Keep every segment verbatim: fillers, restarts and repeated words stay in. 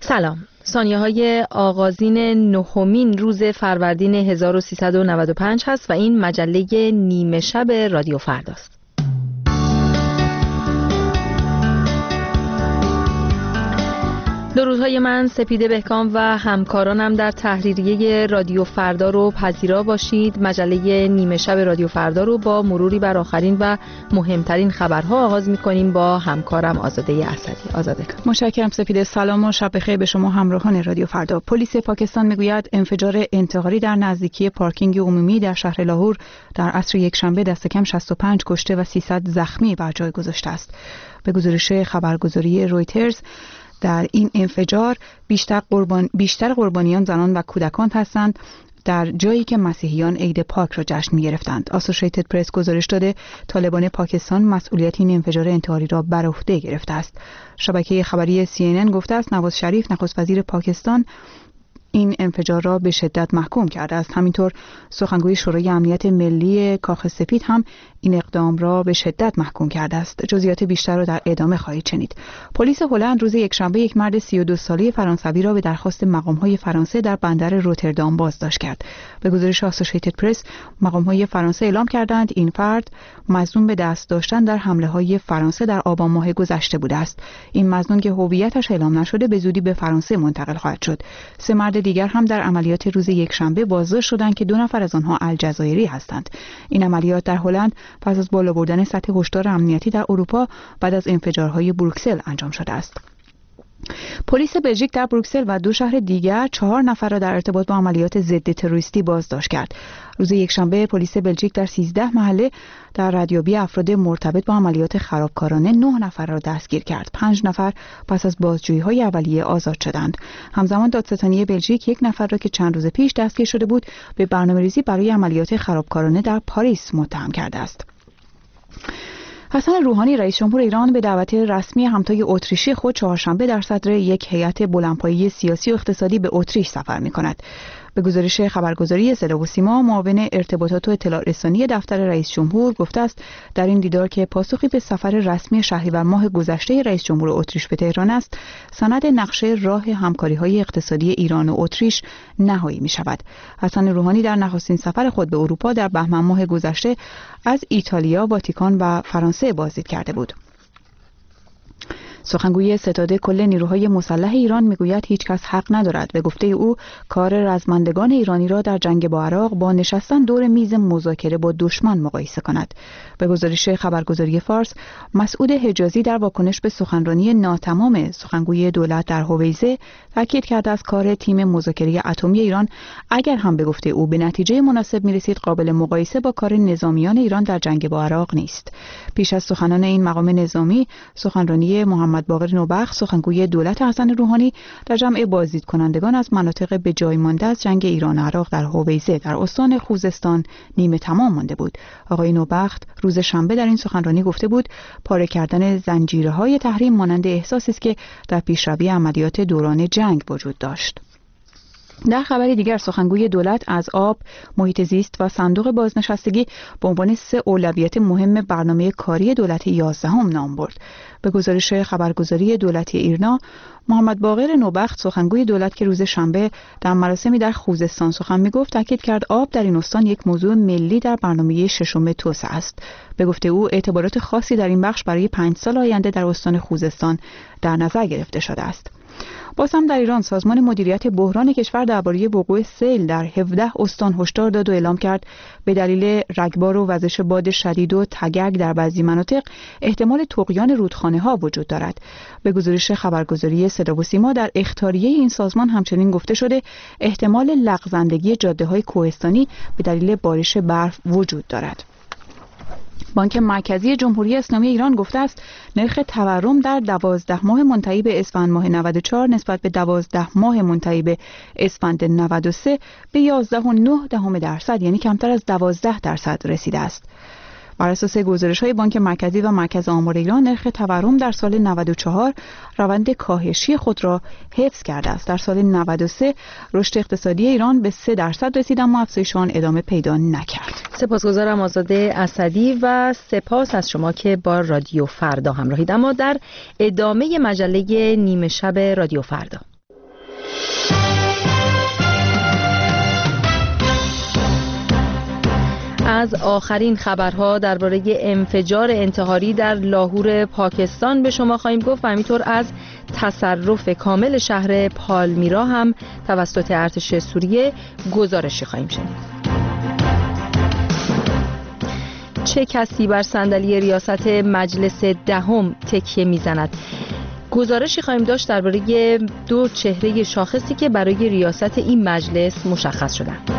سلام. ثانیه های آغازین نهمین روز فروردین هزار و سیصد و نود و پنج هست و این مجله نیمه شب رادیو فرداست. درودهای من سپیده بهکام و همکارانم در تحریریه رادیو فردا رو پذیرا باشید. مجله نیمه شب رادیو فردا رو با مروری بر آخرین و مهمترین خبرها آغاز می‌کنیم با همکارم آزاده اسدی. آزاده. متشکرم سپیده. سلام و شب بخیر به شما همراهان رادیو فردا. پلیس پاکستان میگوید انفجار انتحاری در نزدیکی پارکینگ عمومی در شهر لاهور در عصر یکشنبه دست کم شصت و پنج کشته و سیصد زخمی بر جای گذاشته است. به گزارش خبرگزاری رویترز در این انفجار بیشتر قربان بیشتر قربانیان زنان و کودکان هستند در جایی که مسیحیان عید پاک را جشن می‌گرفتند. اسوسییتد پرس گزارش داده طالبان پاکستان مسئولیت این انفجار انتحاری را بر عهده گرفته است. شبکه خبری سی ان ان گفته است نواز شریف نخست وزیر پاکستان این انفجار را به شدت محکوم کرده است. همینطور سخنگوی شورای امنیت ملی کاخ سفید هم این اقدام را به شدت محکوم کرده است. جزئیات بیشتر را در ادامه خواهید شنید. پلیس هلند روز یکشنبه یک مرد سی و دو ساله فرانسوی را به درخواست مقام‌های فرانسه در بندر روتردام بازداشت کرد. به گزارش اسوسییتد پرس مقام‌های فرانسه اعلام کردند این فرد مظنون به دست داشتن در حمله‌های فرانسه در آبان ماه گذشته بوده است. این مظنون که هویتش اعلام نشده به زودی به فرانسه منتقل خواهد شد. سه مرد دیگر هم در عملیات روز یکشنبه بازداشت شدند که دو نفر از آنها الجزایری هستند. این عملیات در هلند پس از بالا بردن سطح هشدار امنیتی در اروپا بعد از انفجارهای بروکسل انجام شده است. پلیس بلژیک در بروکسل و دو شهر دیگر چهار نفر را در ارتباط با عملیات ضد تروریستی بازداشت کرد. روز یکشنبه پلیس بلژیک در سیزده محله در ردیابی افراد مرتبط با عملیات خرابکارانه نه نفر را دستگیر کرد. پنج نفر پس از بازجویی‌های اولیه آزاد شدند. همزمان دادستانی بلژیک یک نفر را که چند روز پیش دستگیر شده بود به برنامه‌ریزی برای عملیات خرابکارانه در پاریس متهم کرده است. حسن روحانی رئیس جمهور ایران به دعوت رسمی همتای اتریشی خود چهارشنبه در صدر یک هیئت بلندپایه سیاسی و اقتصادی به اتریش سفر می‌کند. به گزارش خبرگزاری صدا و سیما معاون ارتباطات و اطلاع رسانی دفتر رئیس جمهور گفته است در این دیدار که پاسخی به سفر رسمی شهریور ماه گذشته رئیس جمهور اتریش به تهران است، سند نقشه راه همکاری‌های اقتصادی ایران و اتریش نهایی می‌شود. حسن روحانی در نخستین سفر خود به اروپا در بهمن ماه گذشته از ایتالیا، واتیکان و فرانسه بازدید کرده بود. سخنگوی ستاد کل نیروهای مسلح ایران میگوید هیچ کس حق ندارد به گفته او کار رزمندگان ایرانی را در جنگ با عراق با نشستن دور میز مذاکره با دشمن مقایسه کند. به گزارش خبرگزاری فارس، مسعود حجازی در واکنش به سخنرانی ناتمام سخنگوی دولت در هویزه تاکید کرده است کار تیم مذاکره اتمی ایران اگر هم به گفته او به نتیجه مناسب میرسید قابل مقایسه با کار نظامیان ایران در جنگ با عراق نیست. پیش از سخنان این مقام نظامی، سخنرانی محمد باقر نوبخت سخنگوی دولت حسن روحانی در جمع بازدید کنندگان از مناطق به جای مانده از جنگ ایران و عراق در هویزه در استان خوزستان نیمه تمام مانده بود. آقای نوبخت روز شنبه در این سخنرانی گفته بود پاره کردن زنجیره‌های تحریم مانند احساسی است که در پیشروی عملیات دوران جنگ وجود داشت. در خبری دیگر سخنگوی دولت از آب، محیط زیست و صندوق بازنشستگی به عنوان سه اولویت مهم برنامه کاری دولت یازدهم نام برد. به گزارش خبرگزاری دولتی ایرنا، محمد باقر نوبخت سخنگوی دولت که روز شنبه در مراسمی در خوزستان سخن می‌گفت تاکید کرد آب در این استان یک موضوع ملی در برنامه ششم توسعه است. به گفته او اعتبارات خاصی در این بخش برای پنج سال آینده در استان خوزستان در نظر گرفته شده است. باز هم در ایران سازمان مدیریت بحران کشور درباره وقوع سیل در هفده استان هشدار داد و اعلام کرد به دلیل رگبار و وزش باد شدید و تگک در بعضی مناطق احتمال طغیان رودخانه‌ها وجود دارد. به گزارش خبرگزاری صدا و سیما در اخطاریه این سازمان همچنین گفته شده احتمال لغزندگی جاده‌های کوهستانی به دلیل بارش برف وجود دارد. بانک مرکزی جمهوری اسلامی ایران گفته است نرخ تورم در دوازده ماه منتهی به اسفند ماه نود و چهار نسبت به دوازده ماه منتهی به اسفند نود و سه به یازده و نه دهم درصد یعنی کمتر از دوازده درصد رسیده است. بر اساس گزارش‌های بانک مرکزی و مرکز آمار ایران نرخ تورم در سال نود و چهار روند کاهشی خود را حفظ کرده است. در سال نود و سه رشد اقتصادی ایران به سه درصد رسید اما افزایش آن ادامه پیدا نکرد. سپاسگزارم آزاده اسدی و سپاس از شما که با رادیو فردا همراهید. اما در ادامه مجله نیمه شب رادیو فردا از آخرین خبرها درباره انفجار انتحاری در لاهور پاکستان به شما خواهیم گفت و همینطور از تصرف کامل شهر پالمیرا هم توسط ارتش سوریه گزارشی خواهیم شنید. چه کسی بر صندلی ریاست مجلس دهم تکیه میزند؟ گزارشی خواهیم داشت درباره دو چهره شاخصی که برای ریاست این مجلس مشخص شدند.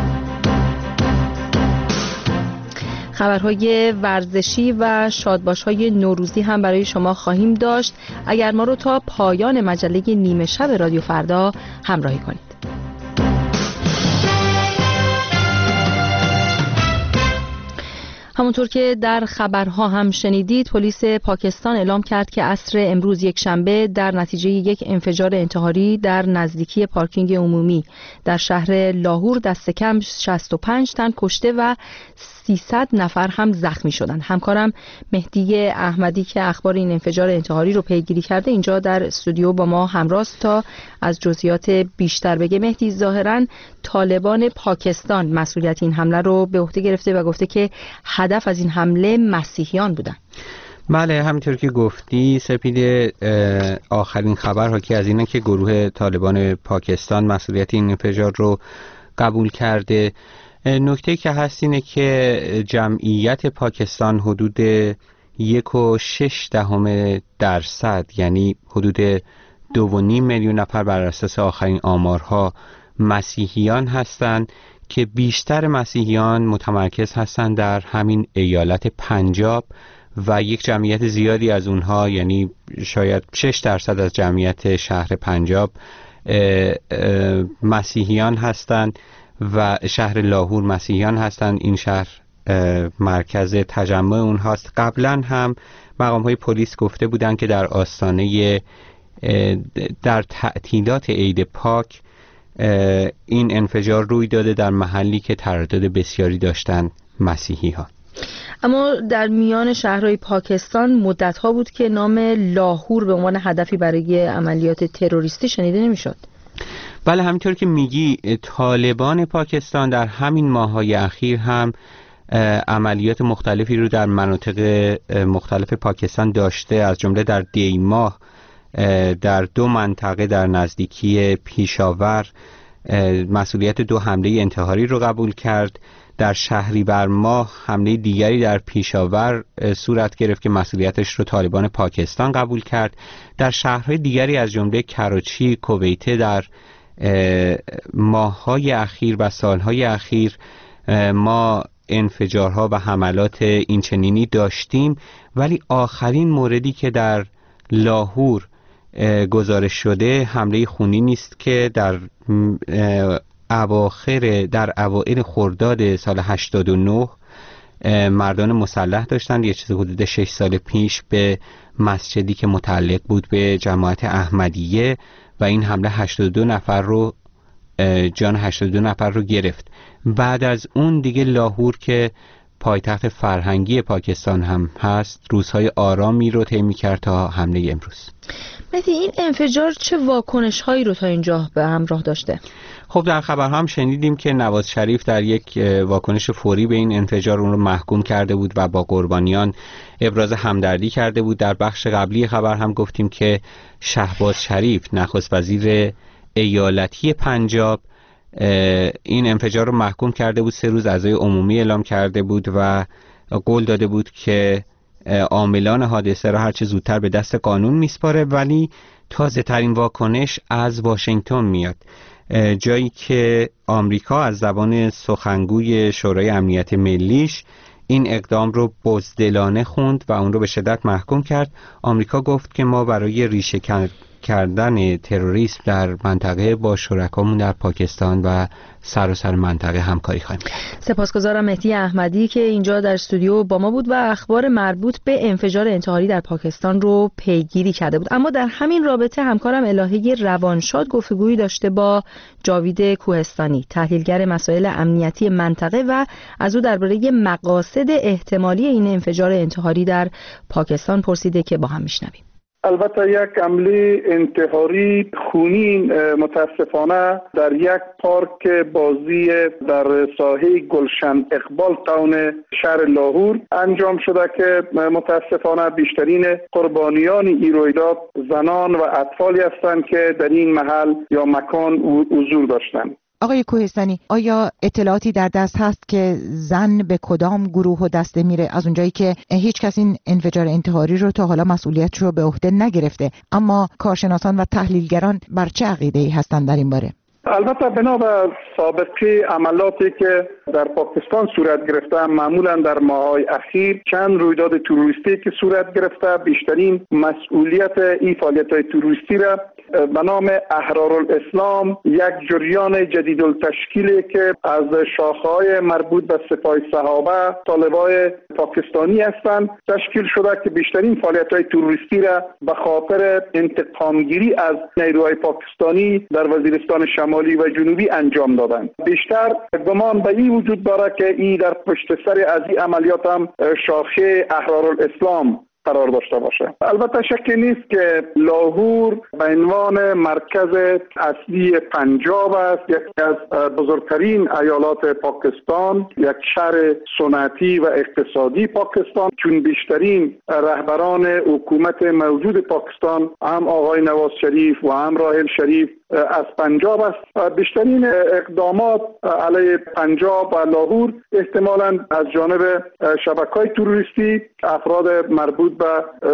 خبرهای ورزشی و شادباش‌های نوروزی هم برای شما خواهیم داشت. اگر ما رو تا پایان مجله نیمه شب رادیو فردا همراهی کنید. همونطور که در خبرها هم شنیدید، پلیس پاکستان اعلام کرد که عصر امروز یک شنبه در نتیجه یک انفجار انتحاری در نزدیکی پارکینگ عمومی در شهر لاهور دست کم شصت و پنج تن کشته و سیصد نفر هم زخمی شدند. همکارم مهدی احمدی که اخبار این انفجار انتحاری رو پیگیری کرده اینجا در استودیو با ما همراه است تا از جزئیات بیشتر بگه. مهدی، ظاهراً طالبان پاکستان مسئولیت این حمله رو به عهده گرفته و گفته که هدف از این حمله مسیحیان بودن. بله، همینطور که گفتی سپید، آخرین خبر حاکی از اینه که گروه طالبان پاکستان مسئولیت این انفجار رو قبول کرده. نکته که هست اینه که جمعیت پاکستان حدود یک و شش دهم درصد، یعنی حدود دو و نیم میلیون نفر بر اساس آخرین آمارها مسیحیان هستند که بیشتر مسیحیان متمرکز هستند در همین ایالت پنجاب و یک جمعیت زیادی از اونها، یعنی شاید شش درصد از جمعیت شهر پنجاب مسیحیان هستند و شهر لاهور مسیحیان هستند. این شهر مرکز تجمع اونهاست. قبلا هم مقام‌های پلیس گفته بودند که در آستانه در تعطیلات عید پاک این انفجار روی داده در محلی که تردد بسیاری داشتند مسیحی ها. اما در میان شهرهای پاکستان مدت‌ها بود که نام لاهور به عنوان هدفی برای عملیات تروریستی شنیده نمی‌شد. بله، همینطور که میگی طالبان پاکستان در همین ماه‌های اخیر هم عملیات مختلفی رو در مناطق مختلف پاکستان داشته، از جمله در دی ماه در دو منطقه در نزدیکی پیشاور مسئولیت دو حمله انتحاری رو قبول کرد. در شهریور ماه حمله دیگری در پیشاور صورت گرفت که مسئولیتش رو طالبان پاکستان قبول کرد. در شهرهای دیگری از جمله کراچی، کویته در ماه‌های اخیر و سال‌های اخیر ما انفجارها و حملات اینچنینی داشتیم، ولی آخرین موردی که در لاهور گزارش شده حمله خونی نیست که در اواخر در اوایل خرداد سال هشتاد و نه مردان مسلح داشتند یه چیز حدود شش سال پیش به مسجدی که متعلق بود به جماعت احمدیه و این حمله هشتاد و دو نفر رو جان هشتاد و دو نفر رو گرفت. بعد از اون دیگه لاهور که پایتخت فرهنگی پاکستان هم هست روزهای آرامی رو طی می‌کرد تا حمله امروز. مهدی، این انفجار چه واکنش هایی رو تا اینجا به همراه داشته؟ خب در خبرها هم شنیدیم که نواز شریف در یک واکنش فوری به این انفجار اون رو محکوم کرده بود و با قربانیان ابراز همدردی کرده بود. در بخش قبلی خبر هم گفتیم که شهباز شریف نخست وزیر ایالتی پنجاب این انفجار رو محکوم کرده بود، سه روز عزای عمومی اعلام کرده بود و قول داده بود که عاملان حادثه را هرچه زودتر به دست قانون میسپاره. ولی تازه ترین واکنش از واشنگتن میاد، جایی که آمریکا از زبان سخنگوی شورای امنیت ملیش این اقدام رو بزدلانه خوند و اون رو به شدت محکوم کرد. آمریکا گفت که ما برای ریشه کردن تروریسم در منطقه با شرکامون در پاکستان و سراسر منطقه همکاری خواهیم کرد. سپاسگزارم مهدی احمدی که اینجا در استودیو با ما بود و اخبار مربوط به انفجار انتحاری در پاکستان رو پیگیری کرده بود. اما در همین رابطه همکارم الهه روانشاد گفتگویی داشته با جاوید کوهستانی، تحلیلگر مسائل امنیتی منطقه، و از او درباره مقاصد احتمالی این انفجار انتحاری در پاکستان پرسیده که با هم میشنویم. البته یک حمله انتحاری خونین متاسفانه در یک پارک بازی در ساحه گلشن اقبال تاون شهر لاهور انجام شده که متاسفانه بیشترین قربانیان این رویداد زنان و اطفالی هستند که در این محل یا مکان حضور داشتند. آقای کوهستانی، آیا اطلاعاتی در دست هست که زن به کدام گروه و دسته میره؟ از اونجایی که هیچ کس این انفجار انتحاری رو تا حالا مسئولیتش رو به عهده نگرفته، اما کارشناسان و تحلیلگران بر چه عقیده‌ای هستند در این باره؟ البته بنا به سابقه عملاتی که در پاکستان صورت گرفته، معمولا در ماه‌های اخیر چند رویداد تروریستی که صورت گرفته، بیشترین مسئولیت این فعالیت‌های تروریستی را به نام احرارالاسلام، یک جریان جدیدالتشکیلی که از شاخه‌های مربوط به سپاه صحابه طالبای پاکستانی هستند تشکیل شده که بیشترین فعالیت‌های تروریستی را به خاطر انتقامگیری از نیروهای پاکستانی در وزیرستان شمالی و جنوبی انجام دادند. بیشتر گمان به این وجود دارد که این در پشت سر از این عملیات هم شاخه احرارالاسلام قرار داشته باشه. البته شکی نیست که لاهور به عنوان مرکز اصلی پنجاب است، یکی از بزرگترین ایالات پاکستان، یک شهر صنعتی و اقتصادی پاکستان، چون بیشترین رهبران حکومت موجود پاکستان هم آقای نواز شریف و هم راحل شریف از پنجاب است. بیشترین اقدامات علیه پنجاب و لاهور احتمالاً از جانب شبکه‌های تروریستی افراد مربوط به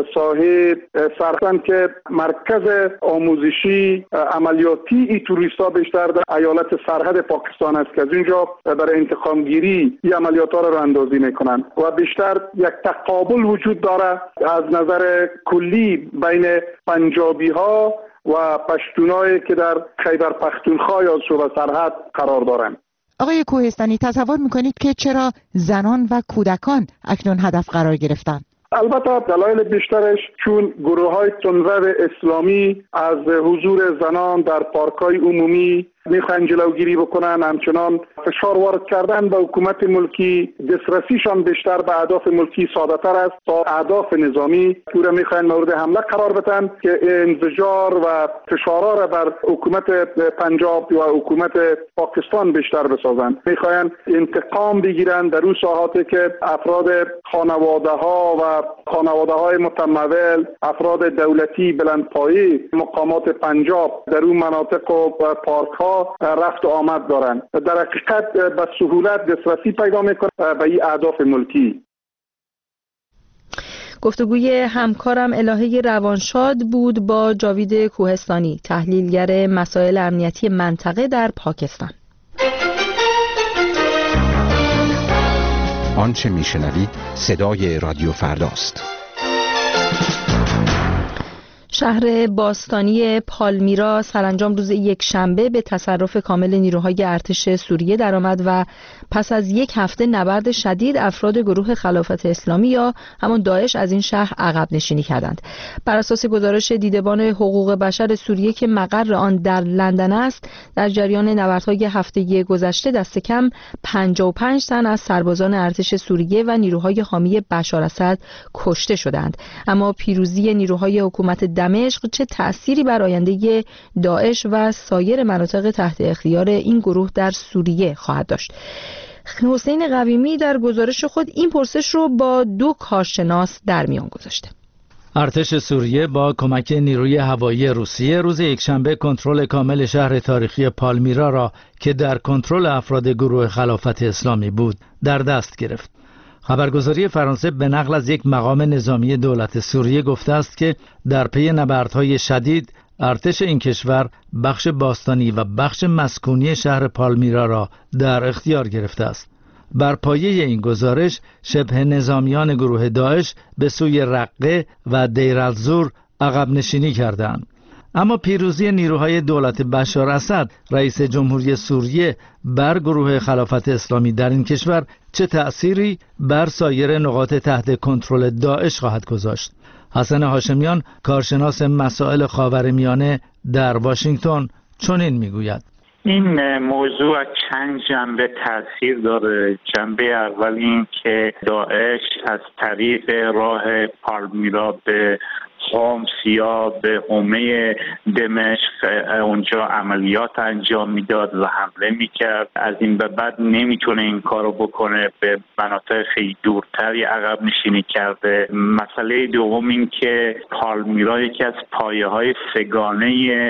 ساحه سرحد که مرکز آموزشی عملیاتی ای توریستا بیشتر در ایالت سرحد پاکستان است که از اینجا برای انتقام گیری این عملیات ها را اندازی میکنند و بیشتر یک تقابل وجود داره از نظر کلی بین پنجابی ها و پشتونایی که در خیبر پختونخوا یا صوبه سرحد قرار دارند. آقای کوهستانی، تصور میکنید که چرا زنان و کودکان اکنون هدف قرار گرفتند؟ البته دلایل بیشترش چون گروه های تندرو اسلامی از حضور زنان در پارک های عمومی میخوان جلوگیری بکنن، همچنان فشار وارد کردن به حکومت ملکی، دسترسیشان بیشتر به اهداف ملکی ساده تر است تا اهداف نظامی. پورا میخوان مورد حمله قرار بدن که انزجار و فشارها را بر حکومت پنجاب و حکومت پاکستان بیشتر بسازن. میخوان انتقام بگیرن در اون ساحاتی که افراد خانواده ها و خانواده های متمول، افراد دولتی بلندپایه مقامات پنجاب در اون مناطق و پارک ها رفت و آمد دارند. در حقیقت به سهولت دسترسی پیدا میکنه به این اهداف ملکی. گفتگوی همکارم الهه روانشاد بود با جاوید کوهستانی، تحلیلگر مسائل امنیتی منطقه در پاکستان. آنچه میشنوید صدای رادیو فرداست. شهر باستانی پالمیرا سرانجام روز یک شنبه به تصرف کامل نیروهای ارتش سوریه درآمد و پس از یک هفته نبرد شدید افراد گروه خلافت اسلامی یا همان داعش از این شهر عقب نشینی کردند. بر اساس گزارش دیدبان حقوق بشر سوریه که مقر آن در لندن است، در جریان نبردهای هفته گذشته دست کم پنجاه و پنج تن از سربازان ارتش سوریه و نیروهای حامی بشار اسد کشته شدند. اما پیروزی نیروهای حکومت دمشق چه تأثیری بر آینده داعش و سایر مناطق تحت اختیار این گروه در سوریه خواهد داشت؟ حسین قویمی در گزارش خود این پرسش رو با دو کارشناس در میان گذاشته. ارتش سوریه با کمک نیروی هوایی روسیه روز یکشنبه کنترل کامل شهر تاریخی پالمیرا را که در کنترل افراد گروه خلافت اسلامی بود در دست گرفت. خبرگزاری فرانسه به نقل از یک مقام نظامی دولت سوریه گفته است که در پی نبردهای شدید ارتش این کشور بخش باستانی و بخش مسکونی شهر پالمیرا را در اختیار گرفته است. بر پایه این گزارش شبه نظامیان گروه داعش به سوی رقه و دیر الزور عقب نشینی کردند. اما پیروزی نیروهای دولت بشار اسد رئیس جمهوری سوریه بر گروه خلافت اسلامی در این کشور چه تأثیری بر سایر نقاط تحت کنترل داعش خواهد گذاشت؟ حسن هاشمیان، کارشناس مسائل خاورمیانه در واشنگتن، چنین میگوید: این موضوع چند جنبه تاثیر داره. جنبه اول این که داعش از طریق راه پالمیرا به خامس یا به حومه دمشق اونجا عملیات انجام میداد و حمله میکرد. از این به بعد نمیتونه این کارو بکنه، به مناطق خیلی دورتری عقب نشینی کرده. مسئله دوم این که پالمیرا یکی از پایه های سگانه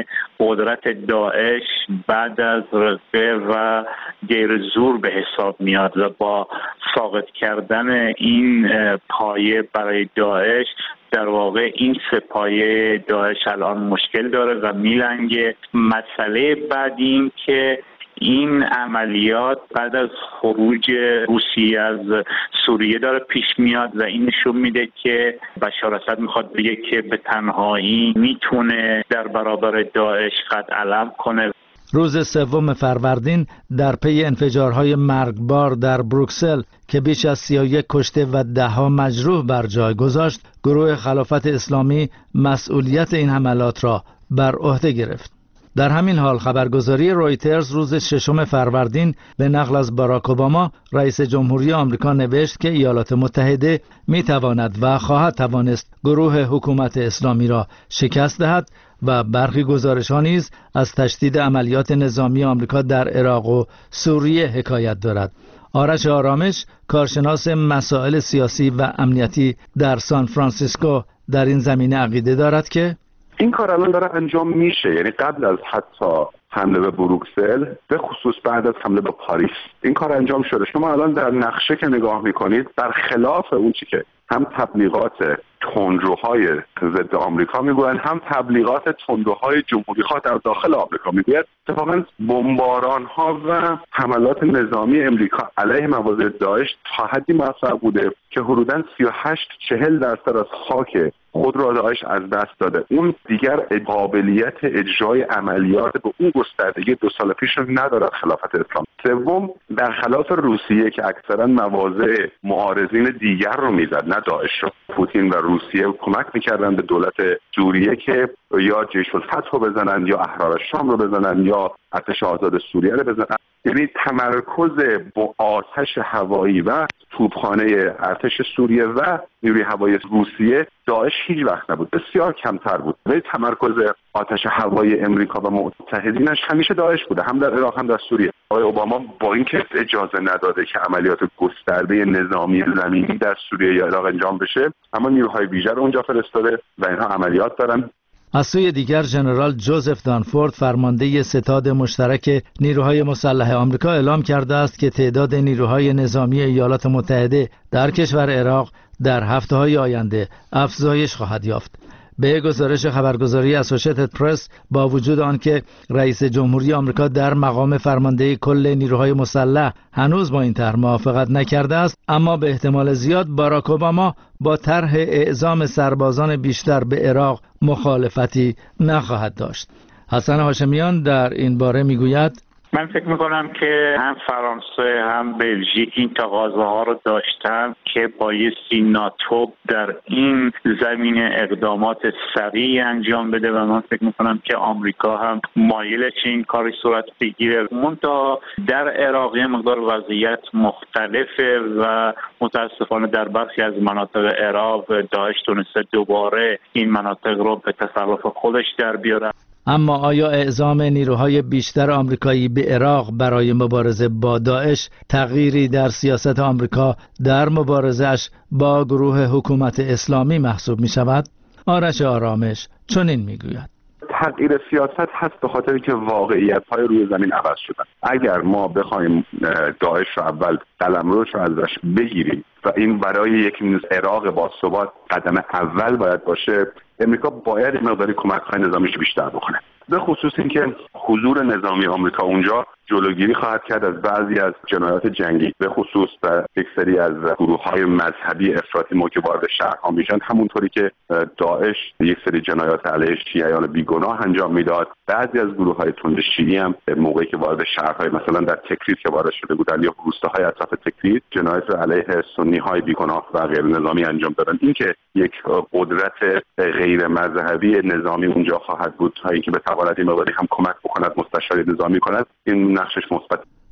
قدرت داعش بعد از رقه و دیر زور به حساب میاد و با ساقط کردن این پایه برای داعش در واقع این سه پایه داعش الان مشکل داره و میلنگه. مسئله بعد این که این عملیات بعد از خروج روسیه از سوریه داره پیش میاد و این نشون میده که بشار اسد میخواد بگه که به تنهایی میتونه در برابر داعش قد علم کنه. روز سوم فروردین در پی انفجارهای مرگبار در بروکسل که بیش از سی و یک کشته و ده ها مجروح بر جای گذاشت، گروه خلافت اسلامی مسئولیت این حملات را بر عهده گرفت. در همین حال خبرگزاری رویترز روز ششم فروردین به نقل از باراک اوباما رئیس جمهوری آمریکا نوشت که ایالات متحده می تواند و خواهد توانست گروه حکومت اسلامی را شکست دهد و برخی گزارش‌ها نیز از تشدید عملیات نظامی آمریکا در عراق و سوریه حکایت دارد. آرش آرامش، کارشناس مسائل سیاسی و امنیتی در سان فرانسیسکو، در این زمینه عقیده دارد که این کار الان داره انجام میشه، یعنی قبل از حتی حمله به بروکسل، به خصوص بعد از حمله به پاریس این کار انجام شده. شما الان در نقشه که نگاه میکنید، برخلاف اون چی که هم تبلیغات تندروهای ضد آمریکا میگویند، هم تبلیغات تندروهای جمهوری‌خواه در داخل آمریکا میگوید، اتفاقاً بمباران‌ها و حملات نظامی امریکا علیه مواضع داعش تا حدی موفق بوده که حدوداً سی و هشت چهل درصد از خاک خود را داعش از دست داده. اون دیگر قابلیت اجرای عملیات به اون گستردگی دو سال پیش رو ندارد خلافت اسلامی. سوم، در خلاف روسیه که اکثرا مواضع معارضین دیگر رو میزد، نه داعش رو. پوتین و روسیه کمک میکردن به دولت سوریه که یا جیش الفتح رو بزنن، یا احرار شام رو بزنن، یا ارتش آزاد سوریه رو بزنن. یعنی تمرکز با آتش هوایی و توپخانه ارتش سوریه و نیروی هوایی روسیه داعش هیچ وقت نبود، بسیار کمتر بود. ولی تمرکز آتش هوایی امریکا و متحدینش همیشه داعش بوده، هم در عراق هم در سوریه. آقای اوباما با اینکه اجازه نداده که عملیات گسترده نظامی زمینی در سوریه یا عراق انجام بشه، اما نیروهای ویژه رو اونجا فرستاده و اینها عملیات دارن. از سوی دیگر ژنرال جوزف دانفورد، فرمانده ستاد مشترک نیروهای مسلح آمریکا، اعلام کرده است که تعداد نیروهای نظامی ایالات متحده در کشور عراق در هفته‌های آینده افزایش خواهد یافت. به گزارش خبرگزاری اسوشیتد پرس، با وجود آنکه رئیس جمهوری آمریکا در مقام فرمانده کل نیروهای مسلح هنوز با این طرح موافقت نکرده است، اما به احتمال زیاد باراک اوباما با طرح اعزام سربازان بیشتر به عراق مخالفتی نخواهد داشت. حسن هاشمیان در این باره میگوید: من فکر میکنم که هم فرانسه هم بلژیک این تقاضاها ها رو داشتن که بایستی ناتو در این زمینه اقدامات سریع انجام بده و من فکر میکنم که آمریکا هم مایل چه این کاری صورت بگیره. منتها در عراق یه مقدار وضعیت مختلفه و متاسفانه در برخی از مناطق عراق داعش تونسته دوباره این مناطق رو به تصرف خودش در بیاره. اما آیا اعزام نیروهای بیشتر آمریکایی به عراق برای مبارزه با داعش تغییری در سیاست آمریکا در مبارزه‌اش با گروه حکومت اسلامی محسوب می شود؟ آرش آرامش چنین می گوید: تغییر سیاست هست به خاطری که واقعیت‌های روی زمین عوض شدن. اگر ما بخوایم داعش رو اول قلمروش رو ازش بگیریم و این برای یک عراق با ثبات قدم اول باید باشه، امریکا باید مقداری کمک‌های نظامیش بیشتر بکنه. به خصوص اینکه حضور نظامی آمریکا اونجا جلوگیری خواهد کرد از بعضی از جنایات جنگی، به خصوص در یک سری از گروه‌های مذهبی افراطی که وارد شهرها میشن، همونطوری که داعش یک سری جنایات علیه شیعیان بیگناه انجام میداد. بعضی از گروه‌های تند شیعی هم موقعی که وارد شهرهای مثلا در تکریت که وارد شده بودند یا روستاهای اطراف تکریت جنایات علیه سنی‌های بیگناه و غیر نظامی انجام دادن. این که یک قدرت غیر مذهبی نظامی اونجا خواهد بود تا اینکه به تواند این مقداری هم کمک بکند، مستشاری نظامی کند، این نقشش مثبت.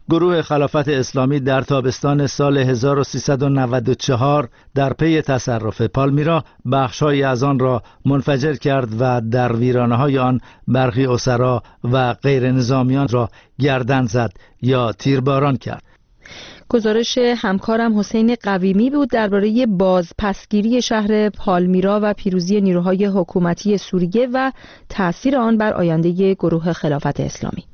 گروه خلافت اسلامی در تابستان سال هزار و سیصد و نود و چهار در پی تصرف پالمیرا بخش‌هایی از آن را منفجر کرد و در ویرانه‌های آن برخی اسرا و غیر نظامیان را گردن زد یا تیرباران کرد. گزارش همکارم حسین قویمی بود درباره بازپسگیری شهر پالمیرا و پیروزی نیروهای حکومتی سوریه و تأثیر آن بر آینده گروه خلافت اسلامی.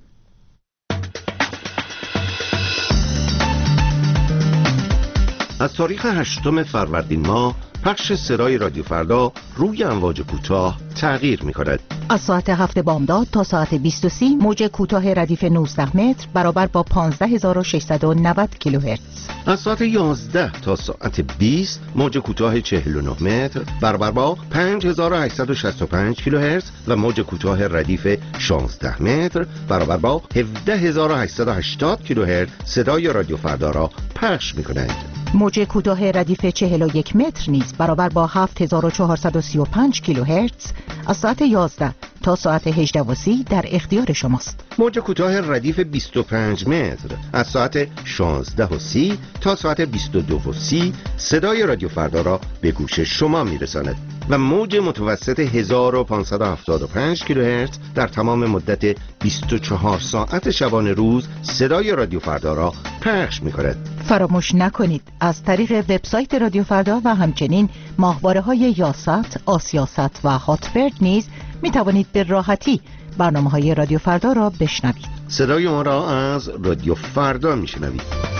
از تاریخ هشتم فروردین ماه پخش سرای رادیو فردا روی امواج کوتاه تغییر می‌کند. از ساعت هفت بامداد تا ساعت بیست و سی موج کوتاه ردیف نوزده متر برابر با پانزده هزار و ششصد و نود کیلوهرتز. از ساعت یازده تا ساعت بیست موج کوتاه چهل و نه متر برابر با پنج هزار و هشتصد و شصت و پنج کیلوهرتز و موج کوتاه ردیف شانزده متر برابر با هفده هزار و هشتصد و هشتاد کیلوهرتز صدای رادیو فردا را پخش می‌کند. موج کوتاه ردیف چهل و یک متر نیز برابر با هفت هزار و چهارصد و سی و پنج کیلوهرتز از ساعت یازده تا ساعت هجده و سی در اختیار شماست. موج کوتاه ردیف بیست و پنج متر از ساعت شانزده و سی تا ساعت بیست و دو و سی صدای رادیو فردا را به گوش شما میرساند و موج متوسط هزار و پانصد و هفتاد و پنج کیلوهرتز در تمام مدت بیست و چهار ساعت شبانه روز صدای رادیو فردا را پخش می‌کند. فراموش نکنید از طریق وبسایت رادیو فردا و همچنین ماهواره‌های یاست، آسیاست و هاتبرد نیز می توانید به راحتی برنامه‌های رادیو فردا را بشنوید. صدای ما را از رادیو فردا میشنوید.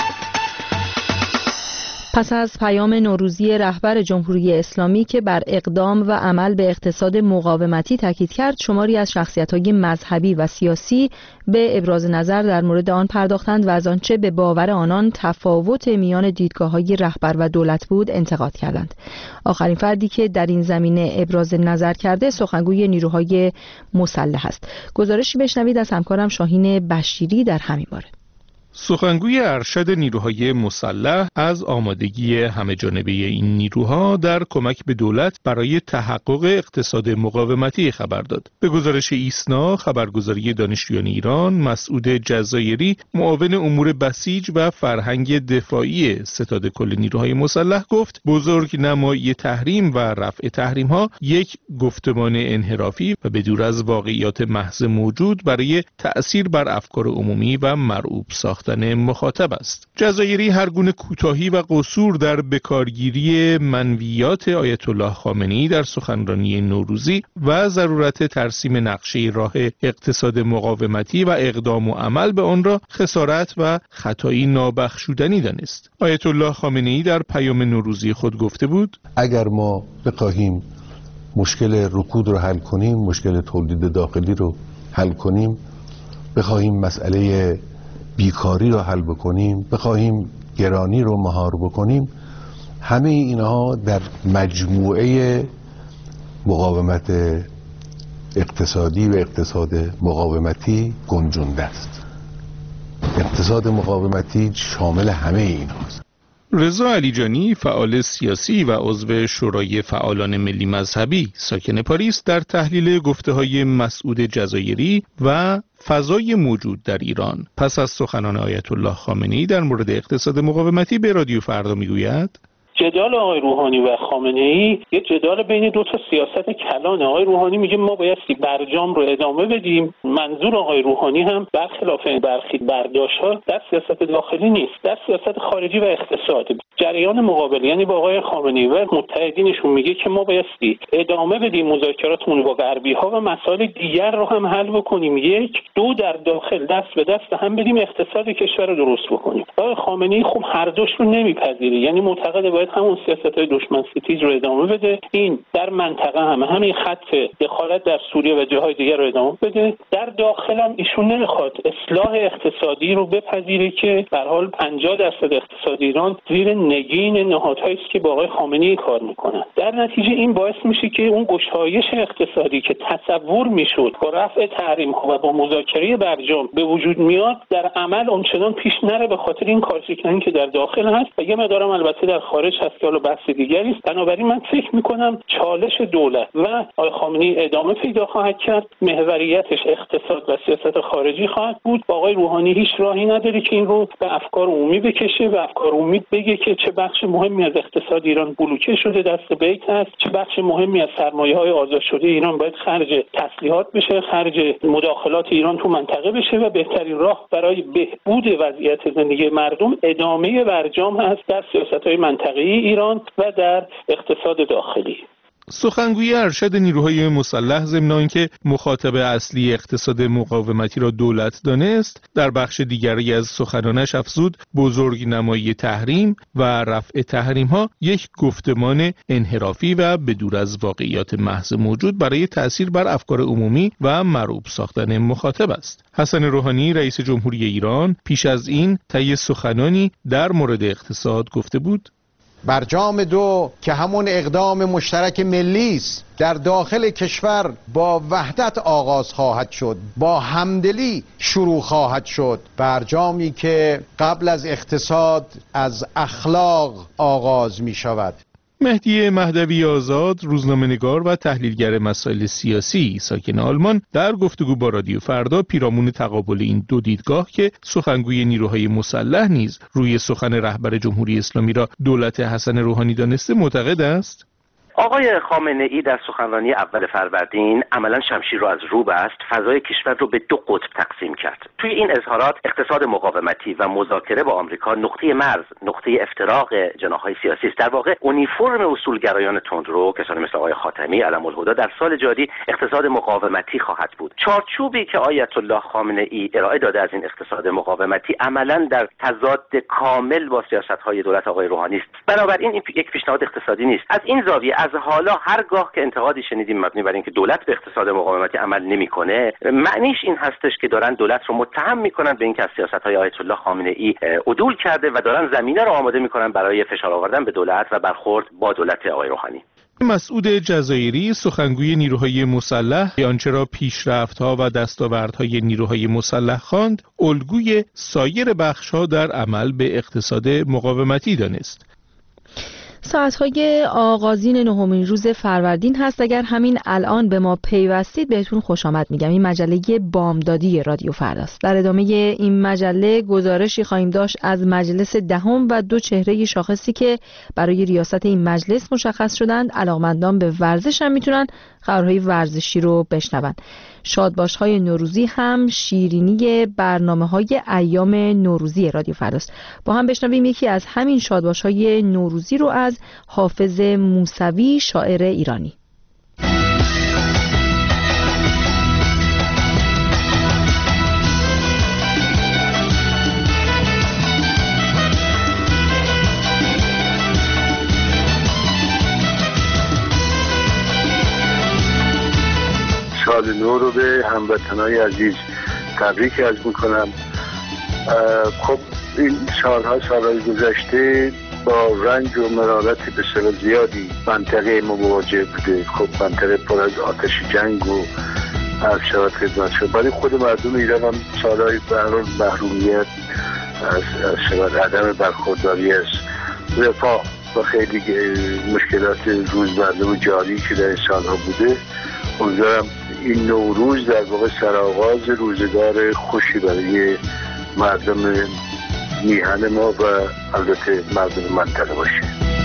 پس از پیام نوروزی رهبر جمهوری اسلامی که بر اقدام و عمل به اقتصاد مقاومتی تاکید کرد، شماری از شخصیت‌های مذهبی و سیاسی به ابراز نظر در مورد آن پرداختند و از آنچه به باور آنان تفاوت میان دیدگاه‌های رهبر و دولت بود انتقاد کردند. آخرین فردی که در این زمینه ابراز نظر کرده سخنگوی نیروهای مسلح است. گزارشی بشنوید از همکارم شاهین بشیری در همین باره. سخنگوی ارشد نیروهای مسلح از آمادگی همه‌جانبه این نیروها در کمک به دولت برای تحقق اقتصاد مقاومتی خبر داد. به گزارش ایسنا، خبرگزاری دانشجویان ایران، مسعود جزایری، معاون امور بسیج و فرهنگ دفاعی ستاد کل نیروهای مسلح گفت بزرگ نمایی تحریم و رفع تحریم ها یک گفتمان انحرافی و بدور از واقعیات محض موجود برای تأثیر بر افکار عمومی و مرعوب ساخت مخاطب است. جزایری هر گونه کوتاهی و قصور در بکارگیری منویات آیت الله خامنه‌ای در سخنرانی نوروزی و ضرورت ترسیم نقشه راه اقتصاد مقاومتی و اقدام و عمل به آن را خسارت و خطایی نابخشودنی دانست. آیت الله خامنه‌ای در پیام نوروزی خود گفته بود: اگر ما بخواهیم مشکل رکود رو حل کنیم، مشکل تولید داخلی رو حل کنیم، بخواهیم مسئله بیکاری رو حل بکنیم، بخواهیم گرانی رو مهار بکنیم، همه اینها در مجموعه مقاومت اقتصادی و اقتصاد مقاومتی گنجونده است. اقتصاد مقاومتی شامل همه اینهاست. رضا علیجانی، فعال سیاسی و عضو شورای فعالان ملی مذهبی ساکن پاریس، در تحلیل گفته‌های مسعود جزایری و فضای موجود در ایران پس از سخنان آیت الله خامنه‌ای در مورد اقتصاد مقاومتی به رادیو فردا میگوید: جدال آقای روحانی و خامنه‌ای یه جدال بین دو تا سیاست کلانه. آقای روحانی میگه ما بایستی برجام رو ادامه بدیم. منظور آقای روحانی هم برخلاف برخی برداشت‌ها در سیاست داخلی نیست، در سیاست خارجی و اقتصادی. جریان مقابل یعنی با آقای خامنه‌ای و متحدینشون میگه که ما بایستی ادامه بدیم مذاکراتمون با غربی‌ها و مسائل دیگر رو هم حل بکنیم. یک دو در داخل دست به دست هم بدیم اقتصاد کشور رو درست بکنیم. آقای خامنه‌ای خب هر دوش رو نمیپذیره، یعنی معتقده باید همون سیاست‌های دشمن ستیز رو ادامه بده. این در منطقه هم همین خط دخالت در سوریه و جاهای دیگر رو ادامه بده. در داخل هم ایشون نمیخواد اصلاح اقتصادی رو بپذیره که به هر حال پنجاه درصد اقتصاد ایران زیر نگین نهادهایی است که با آقای خامنه‌ای کار میکنن. در نتیجه این باعث میشه که اون گشایش اقتصادی که تصور میشد با رفع تحریم‌ها و با مذاکره برجام به وجود میاد در عمل اونچنان پیش نره به خاطر این کارشکنی که در داخل هست و یه مقدارم البته در خارج هست که حالا بحث دیگری است. بنابراین من فکر میکنم چالش دولت و آقای خامنه‌ای ادامه پیدا خواهد کرد، محوریتش اقتصاد و سیاست خارجی خواهد بود. با آقای روحانی هیچ راهی نداره که این رو به افکار عمومی بکشه و افکار عمومی بگه که چه بخش مهمی از اقتصاد ایران بلوکه شده، دست بیت هست، چه بخش مهمی از سرمایه‌های آزاد شده ایران باید خرج تسلیحات بشه، خرج مداخلات ایران تو منطقه بشه و بهترین راه برای بهبود وضعیت زندگی مردم ادامه برجام هست در سیاست‌های منطقه‌ای ایران و در اقتصاد داخلی. سخنگوی ارشد نیروهای مسلح ضمن آنکه مخاطب اصلی اقتصاد مقاومتی را دولت دانست، در بخش دیگری از سخنانش افزود بزرگنمایی تحریم و رفع تحریم ها یک گفتمان انحرافی و بدور از واقعیات محض موجود برای تأثیر بر افکار عمومی و مرعوب ساختن مخاطب است. حسن روحانی رئیس جمهوری ایران پیش از این طی سخنانی در مورد اقتصاد گفته بود: برجام دو که همون اقدام مشترک ملی است در داخل کشور با وحدت آغاز خواهد شد، با همدلی شروع خواهد شد. برجامی که قبل از اقتصاد از اخلاق آغاز می شود. مهدی مهدوی آزاد، روزنامه‌نگار و تحلیلگر مسائل سیاسی ساکن آلمان، در گفتگو با رادیو فردا پیرامون تقابل این دو دیدگاه که سخنگوی نیروهای مسلح نیز روی سخن رهبر جمهوری اسلامی را دولت حسن روحانی دانسته معتقد است. آقای خامنه‌ای در سخنرانی اول فروردین عملا شمشیر را از رو بست، فضای کشور رو به دو قطب تقسیم کرد. توی این اظهارات اقتصاد مقاومتی و مذاکره با آمریکا نقطه مرز، نقطه افتراق جناح‌های سیاسی است. در واقع اونیفرم اصولگرایان تندرو کسانی مثل آقای خاتمی علم الهدی در سال جاری اقتصاد مقاومتی خواهد بود. چارچوبی که آیت الله خامنه‌ای ارائه داده از این اقتصاد مقاومتی عملا در تضاد کامل با سیاست‌های دولت آقای روحانی است. بنابراین این یک پیشنهاد اقتصادی نیست. از این زاویه از حالا هرگاه که انتقادی شنیدیم مبنی بر اینکه دولت به اقتصاد مقاومتی عمل نمیکنه، معنیش این هستش که دارن دولت رو متهم میکنن به اینکه از سیاست‌های آیت الله خامنه‌ای عدول کرده و دارن زمینه رو آماده میکنن برای فشار آوردن به دولت و برخورد با دولت آقای روحانی. مسعود جزایری، سخنگوی نیروهای مسلح، آنچه را پیشرفت‌ها و دستاوردهای نیروهای مسلح خواند، الگوی سایر بخش‌ها در عمل به اقتصاد مقاومتی دانست. ساعتهای آغازین نهمین روز فروردین هست. اگر همین الان به ما پیوستید بهتون خوش آمد میگم. این مجله بامدادی رادیو فرداست. در ادامه این مجله گزارشی خواهیم داشت از مجلس دهم و دو چهره شاخصی که برای ریاست این مجلس مشخص شدند. علاقمندان به ورزش هم میتونن خبرهای ورزشی رو بشنون. شادباش‌های نوروزی هم شیرینی برنامه‌های ایام نوروزی رادیو فرداست. با هم بشنویم یکی از همین شادباش‌های نوروزی رو از حافظ موسوی، شاعر ایرانی. سال نو رو به هموطنای عزیز تبریک عرض میکنم. خب این سالها سالهای گذشته با رنج و مرارت بسیار زیادی منطقه ما مواجه بوده. خب منطقه پر از آتش جنگ و افشارات خدمت شد. برای خود مردم ایران هم سالهای برای محرومیت از عدم برخورداری از رفاه و خیلی مشکلات روزمره و جاری که در این سالها بوده. امیدوارم این نوروز در واقع سرآغاز روزگار خوشی برای مردم میهن ما و البته مردم منطقه باشه.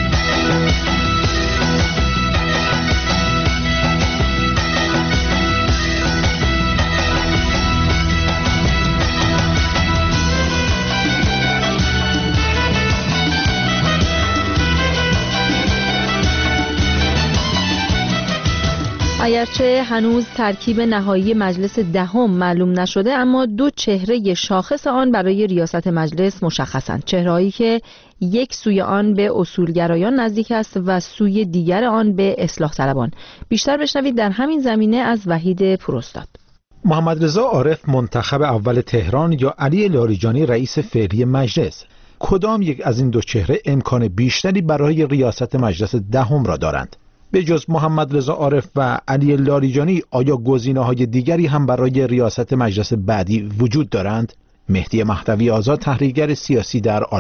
اگرچه هنوز ترکیب نهایی مجلس دهم معلوم نشده، اما دو چهره شاخص آن برای ریاست مجلس مشخصند. چهره‌ای که یک سوی آن به اصولگرایان نزدیک است و سوی دیگر آن به اصلاح طلبان. بیشتر بشنوید در همین زمینه از وحید پوراستاد. محمد رضا عارف منتخب اول تهران یا علی لاریجانی رئیس فعلی مجلس، کدام یک از این دو چهره امکان بیشتری برای ریاست مجلس دهم را دارند؟ به جز محمد رضا عارف و علی لاریجانی آیا گزینه‌های دیگری هم برای ریاست مجلس بعدی وجود دارند؟ مهدی مهدوی آزاد، تحلیلگر سیاسی در آلمان: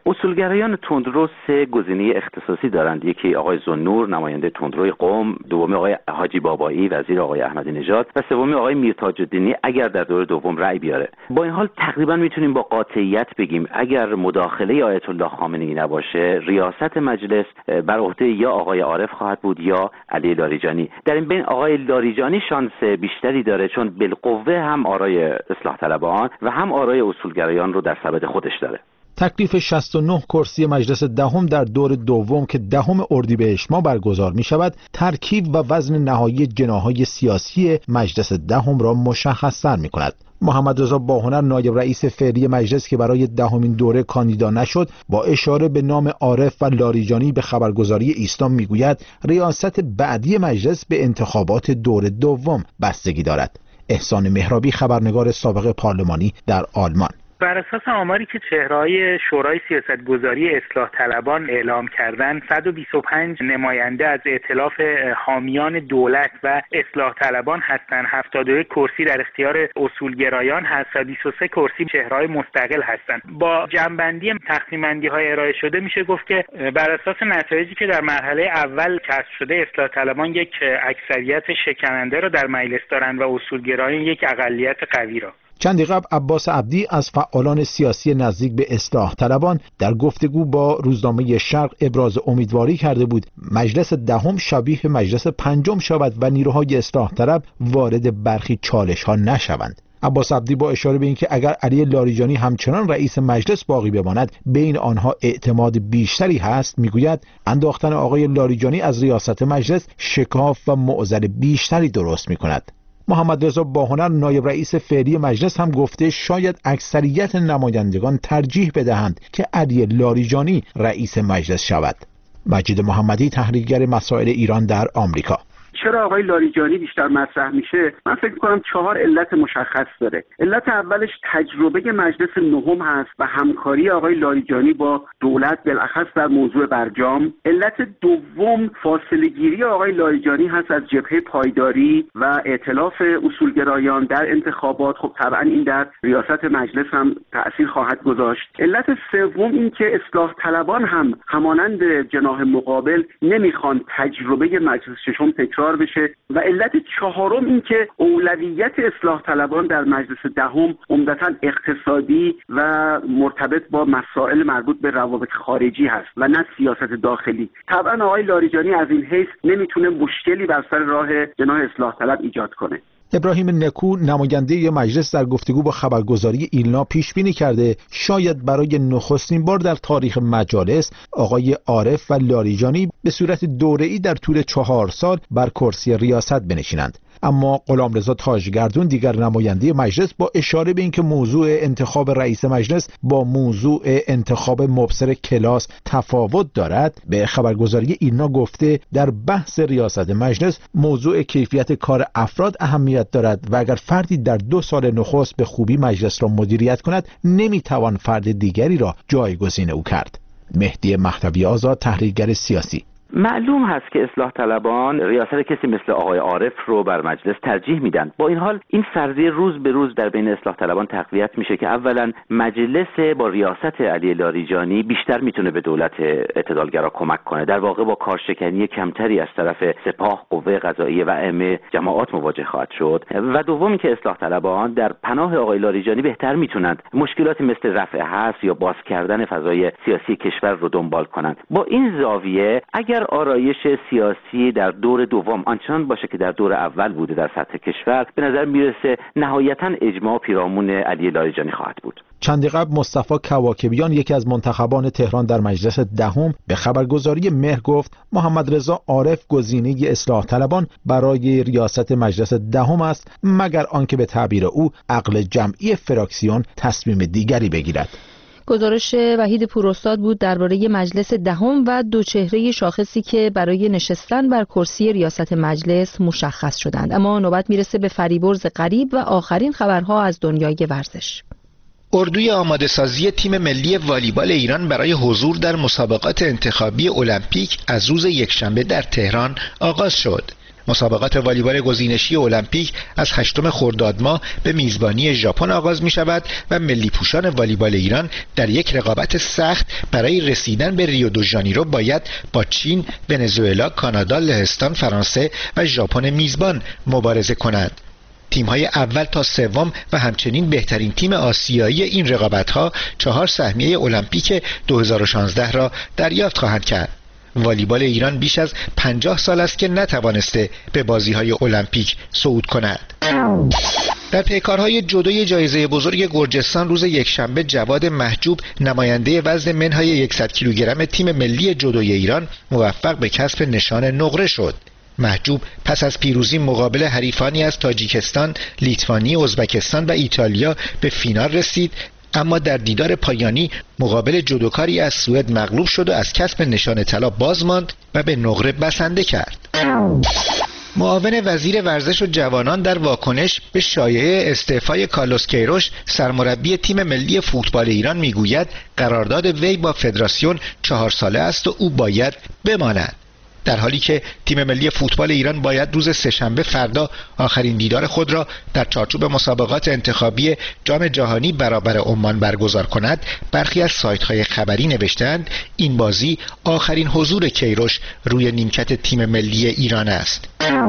اصولگرایان تندرو سه گزینه اختصاصی دارند. یکی آقای ذوالنور نماینده تندروی قم، دومی آقای حاجی بابایی وزیر آقای احمدی نژاد و سومی آقای میرتاج الدینی اگر در دور دوم رأی بیاره. با این حال تقریبا میتونیم با قاطعیت بگیم اگر مداخله آیت الله خامنه‌ای نباشه ریاست مجلس بر عهده یا آقای عارف خواهد بود یا علی لاریجانی. در این بین آقای لاریجانی شانس بیشتری داره چون بالقوه هم آرای اصلاح طلبان و هم آرای اصولگرایان رو در سبد خودش داره. تکلیف شصت و نه کرسی مجلس دهم در دور دوم که دهم اردیبهشت ماه برگزار می شود ترکیب و وزن نهایی جناح‌های سیاسی مجلس دهم را مشخص‌تر می کند. محمد رضا باهنر نایب رئیس فعلی مجلس که برای دهمین دوره کاندیدا نشد با اشاره به نام عارف و لاریجانی به خبرگزاری ایسنا میگوید ریاست بعدی مجلس به انتخابات دور دوم بستگی دارد. احسان مهرابی خبرنگار سابق پارلمانی در آلمان: بر اساس آماری که چهره‌های شورای سیاستگذاری اصلاح طلبان اعلام کردند، صد و بیست و پنج نماینده از ائتلاف حامیان دولت و اصلاح طلبان هستند. هفتاد و یک کرسی در اختیار اصولگرایان هست و بیست و سه کرسی چهره‌های مستقل هستند. با جمع‌بندی تقسیم‌بندی‌های ارائه شده میشه گفت که بر اساس نتایجی که در مرحله اول کسب شده، اصلاح طلبان یک اکثریت شکننده را در مجلس دارند و اصولگرایان یک اقلیت قوی را. چندی قبل عباس عبدی از فعالان سیاسی نزدیک به اصلاح طلبان در گفتگو با روزنامه شرق ابراز امیدواری کرده بود مجلس دهم شبیه مجلس پنجم شود و نیروهای اصلاح طلب وارد برخی چالش ها نشوند. عباس عبدی با اشاره به اینکه اگر علی لاریجانی همچنان رئیس مجلس باقی بماند بین آنها اعتماد بیشتری هست، میگوید انداختن آقای لاریجانی از ریاست مجلس شکاف و معضل بیشتری درست میکند. محمد رضا باهنر نایب رئیس فعلی مجلس هم گفته شاید اکثریت نمایندگان ترجیح بدهند که علی لاریجانی رئیس مجلس شود. مجید محمدی تحلیلگر مسائل ایران در آمریکا: چرا آقای لاریجانی بیشتر مطرح میشه؟ من فکر می‌کنم چهار علت مشخص داره. علت اولش تجربه مجلس نهم هست و همکاری آقای لاریجانی با دولت بالاخص در موضوع برجام. علت دوم فاصله گیری آقای لاریجانی هست از جبهه پایداری و ائتلاف اصولگرایان در انتخابات. خب طبعا این در ریاست مجلس هم تأثیر خواهد گذاشت. علت سوم این که اصلاح طلبان هم همانند جناح مقابل نمیخوان تجربه مجلس ششم تکرار بشه و علت چهارم این که اولویت اصلاح طلبان در مجلس دهم عمدتاً اقتصادی و مرتبط با مسائل مربوط به روابط خارجی هست و نه سیاست داخلی. طبعا آقای لاریجانی از این حیث نمیتونه مشکلی بر سر راه جناح اصلاح طلب ایجاد کنه. ابراهیم نکو نماینده مجلس در گفتگو با خبرگزاری ایلنا پیش بینی کرده شاید برای نخستین بار در تاریخ مجالس آقای عارف و لاریجانی به صورت دوره‌ای در طول چهار سال بر کرسی ریاست بنشینند. اما غلامرضا تاجگردون دیگر نماینده مجلس با اشاره به اینکه موضوع انتخاب رئیس مجلس با موضوع انتخاب مبصر کلاس تفاوت دارد به خبرگزاری ایلنا گفته در بحث ریاست مجلس موضوع کیفیت کار افراد اهمیت دارد و اگر فردی در دو سال نخست به خوبی مجلس را مدیریت کند نمیتوان فرد دیگری را جایگزین او کرد. مهدی مهدوی آزاد تحلیلگر سیاسی: معلوم هست که اصلاح طلبان ریاست کسی مثل آقای عارف رو بر مجلس ترجیح میدن. با این حال این فرضیه روز به روز در بین اصلاح طلبان تقویت میشه که اولا مجلس با ریاست علی لاریجانی بیشتر میتونه به دولت اعتدالگرا کمک کنه، در واقع با کارشکنی کمتری از طرف سپاه، قوه قضاییه و ائمه جماعات مواجه خواهد شد. و دومی که اصلاح طلبان در پناه آقای لاریجانی بهتر میتونند مشکلاتی مثل رفع حصر یا باز کردن فضای سیاسی کشور رو دنبال کنند. با این زاویه اگر آرایش سیاسی در دور دوم آنچنان باشه که در دور اول بوده در سطح کشور، به نظر میرسه نهایتاً اجماع پیرامون علی لاریجانی خواهد بود. چندی قبل مصطفی کواکبیان یکی از منتخبان تهران در مجلس دهم به خبرگزاری مهر گفت محمد رضا عارف گزینه اصلاح طلبان برای ریاست مجلس دهم است مگر آنکه به تعبیر او عقل جمعی فراکسیون تصمیم دیگری بگیرد. گزارش وحید پوراستاد بود درباره مجلس دهم و دو چهره شاخصی که برای نشستن بر کرسی ریاست مجلس مشخص شدند. اما نوبت میرسه به فریبرز غریب و آخرین خبرها از دنیای ورزش. اردوی آماده سازی تیم ملی والیبال ایران برای حضور در مسابقات انتخابی المپیک از روز یکشنبه در تهران آغاز شد. مسابقات والیبال گزینشی المپیک از هشتم خرداد ماه به میزبانی ژاپن آغاز می شود و ملی پوشان والیبال ایران در یک رقابت سخت برای رسیدن به ریو دو ژانیرو باید با چین، ونزوئلا، کانادا، لهستان، فرانسه و ژاپن میزبان مبارزه کنند. تیم‌های اول تا سوم و همچنین بهترین تیم آسیایی این رقابت‌ها چهار سهمیه المپیک دو هزار و شانزده را دریافت خواهند کرد. والیبال ایران بیش از پنجاه سال است که نتوانسته به بازی‌های المپیک صعود کند. در پیکارهای جودوی جایزه بزرگ گرجستان روز یکشنبه جواد محجوب نماینده وزن منهای صد کیلوگرم تیم ملی جودوی ایران موفق به کسب نشان نقره شد. محجوب پس از پیروزی مقابل حریفانی از تاجیکستان، لیتوانی، ازبکستان و ایتالیا به فینال رسید، اما در دیدار پایانی مقابل جودوکاری از سوئد مغلوب شد و از کسب نشان طلا باز ماند و به نقره بسنده کرد. معاون وزیر ورزش و جوانان در واکنش به شایعه استعفای کارلوس کیروش سرمربی تیم ملی فوتبال ایران میگوید قرارداد وی با فدراسیون چهار ساله است و او باید بماند. در حالی که تیم ملی فوتبال ایران باید روز سه‌شنبه فردا آخرین دیدار خود را در چارچوب مسابقات انتخابی جام جهانی برابر عمان برگزار کند، برخی از سایت‌های خبری نوشتند این بازی آخرین حضور کیروش روی نیمکت تیم ملی ایران است.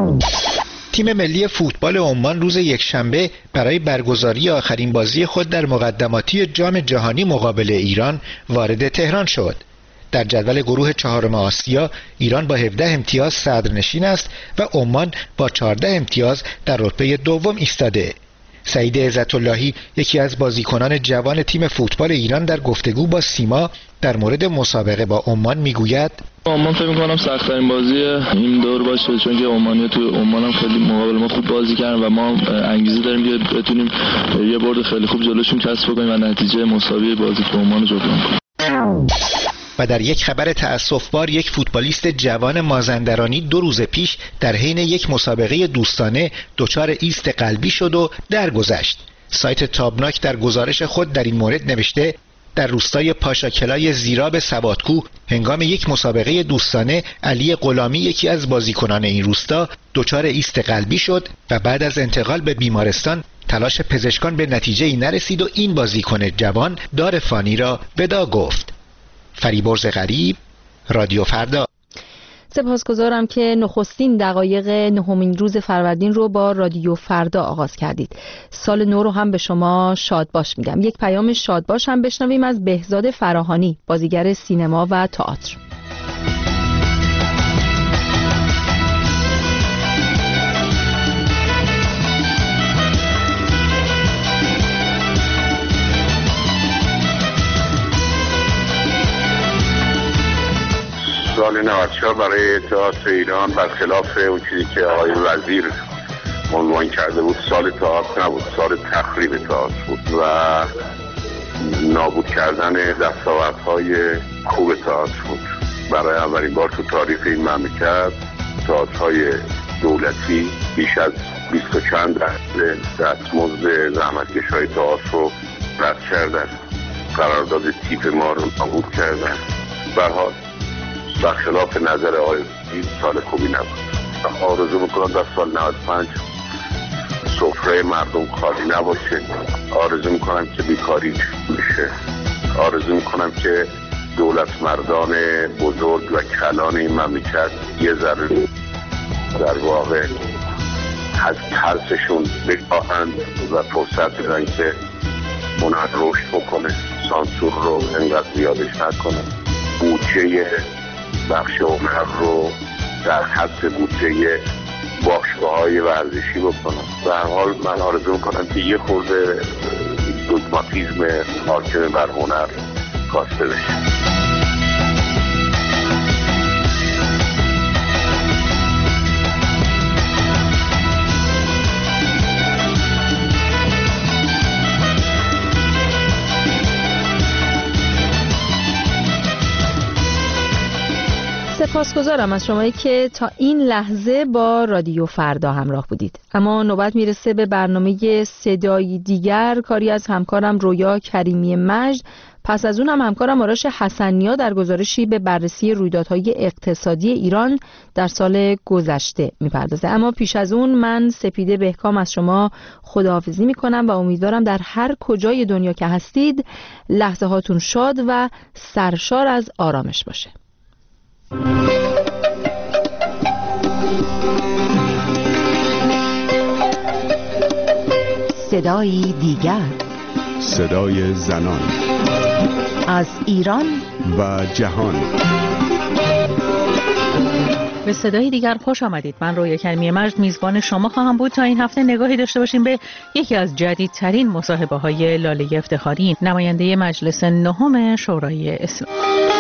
تیم ملی فوتبال عمان روز یکشنبه برای برگزاری آخرین بازی خود در مقدماتی جام جهانی مقابل ایران وارد تهران شد. در جدول گروه چهارم آسیا ایران با هفده امتیاز صدرنشین است و عمان با چهارده امتیاز در رتبه دوم ایستاده. سعید عزت‌اللهی یکی از بازیکنان جوان تیم فوتبال ایران در گفتگو با سیما در مورد مسابقه با عمان میگوید عمان فکر می‌کنم سخت‌ترین بازی این دور باشه، چون که عمانی‌ها تو عمان هم خیلی مقابل ما خوب بازی کردن و ما انگیزه داریم که بتونیم یه برد خیلی خوب جلوشون کسب کنیم و نتیجه مساوی بازی تو عمان رو جبران کنیم. و در یک خبر تأسف‌بار یک فوتبالیست جوان مازندرانی دو روز پیش در حین یک مسابقه دوستانه دچار ایست قلبی شد و درگذشت. سایت تابناک در گزارش خود در این مورد نوشته در روستای پاشاکلای زیراب سوادکوه هنگام یک مسابقه دوستانه علی غلامی یکی از بازیکنان این روستا دچار ایست قلبی شد و بعد از انتقال به بیمارستان تلاش پزشکان به نتیجه‌ای نرسید و این بازیکن جوان دار فانی را ودا گفت. فریبرز غریب، رادیو فردا. سپاسگزارم که نخستین دقایق نهمین روز فروردین رو با رادیو فردا آغاز کردید. سال نو رو هم به شما شاد باش میگم. یک پیام شاد باش هم بشنویم از بهزاد فراهانی، بازیگر سینما و تئاتر. سال نود و چهار برای تئاتر ایران برخلاف اون چیزی که آقای وزیر عنوان کرده بود سال تئاتر نبود، سال تخریب تئاتر بود و نابود کردن دستاوردهای خوب تئاتر بود. برای اولین بار تو تاریخ این مملکت تئاترهای دولتی بیش از بیست و چند درصد دستمزد زحمتکش‌های تئاتر رو رد کردن، قرارداد تیپ ما رو نابود کردن. به هر حال برخلاف نظر آقای این سال خوبی نبود. آرزو میکنم در سال نود و پنج سفره مردم خالی نباشه. آرزو میکنم که بیکاری بشه. آرزو میکنم که دولت مردان بزرگ و کلان این مملکت یه ذره در واقع از ترسشون بکاهند و فرصت بدن که منعد رشد بکنه، سانسور رو انقدر زیادش نکنه، بودجه بخش عمر رو در حد بودجه باشگاه‌های ورزشی بکنم. به هر حال من آرزو می‌کنم که یه خورده دوگماتیسم حاکم بر هنر کاسته بشه. سپاسگزارم از شمایی که تا این لحظه با رادیو فردا همراه بودید. اما نوبت میرسه به برنامه صدایی دیگر، کاری از همکارم رویا کریمی مجد. پس از اونم همکارم آرش حسنیا در گزارشی به بررسی رویدادهای اقتصادی ایران در سال گذشته میپردازه. اما پیش از اون من سپیده بهکام از شما خداحافظی میکنم و امیدوارم در هر کجای دنیا که هستید لحظه هاتون شاد و سرشار از آرامش باشه. صدای دیگر، صدای زنان از ایران و جهان. به صدای دیگر خوش آمدید. من رویا کریمی مجد میزبان شما خواهم بود تا این هفته نگاهی داشته باشیم به یکی از جدیدترین مصاحبه های لاله افتخاری، نماینده مجلس نهم شورای اسلامی.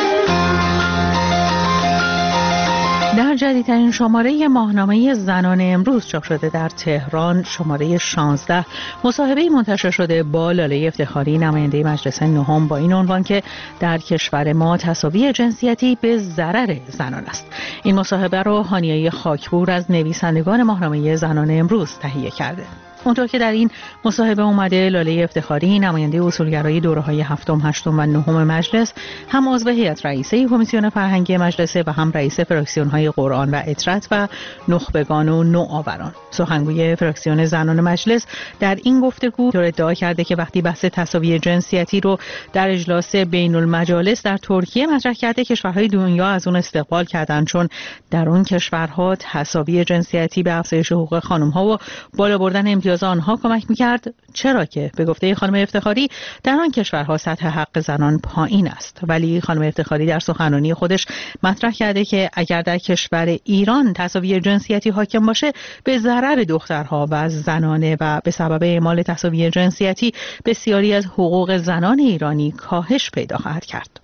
در جدیدترین شماره ماهنامه زنان امروز چاپ شده در تهران، شماره شانزده، مصاحبه منتشر شده با لاله افتخاری، نماینده مجلس نهم، با این عنوان که در کشور ما تساوی جنسیتی به ضرر زنان است. این مصاحبه را هانیه خاکپور از نویسندگان ماهنامه زنان امروز تهیه کرده. اونطور که در این مصاحبه اومده، لاله افتخاری، نماینده اصولگرای دوره‌های هفتم، هشتم و نهم مجلس، هم عضو هیئت رئیسه کمیسیون فرهنگی مجلس و هم رئیس فراکسیون‌های قرآن و اطرت و نخبگان و نوآوران. سخنگوی فراکسیون زنان مجلس در این گفتگو ادعا کرده که وقتی بحث تساوی جنسیتی رو در اجلاس بین المجالس در ترکیه مطرح کرده، کشورهای دنیا از اون استقبال کردن، چون در اون کشورها تساوی جنسیتی به افزایش حقوق خانم‌ها و بالا بردن امتیاز آنها کمک میکرد. چرا که به گفته خانم افتخاری در آن کشورها سطح حق زنان پایین است. ولی خانم افتخاری در سخنرانی خودش مطرح کرده که اگر در کشور ایران تساوی جنسیتی حاکم باشه، به ضرر دخترها و زنانه و به سبب اعمال تساوی جنسیتی بسیاری از حقوق زنان ایرانی کاهش پیدا خواهد کرد.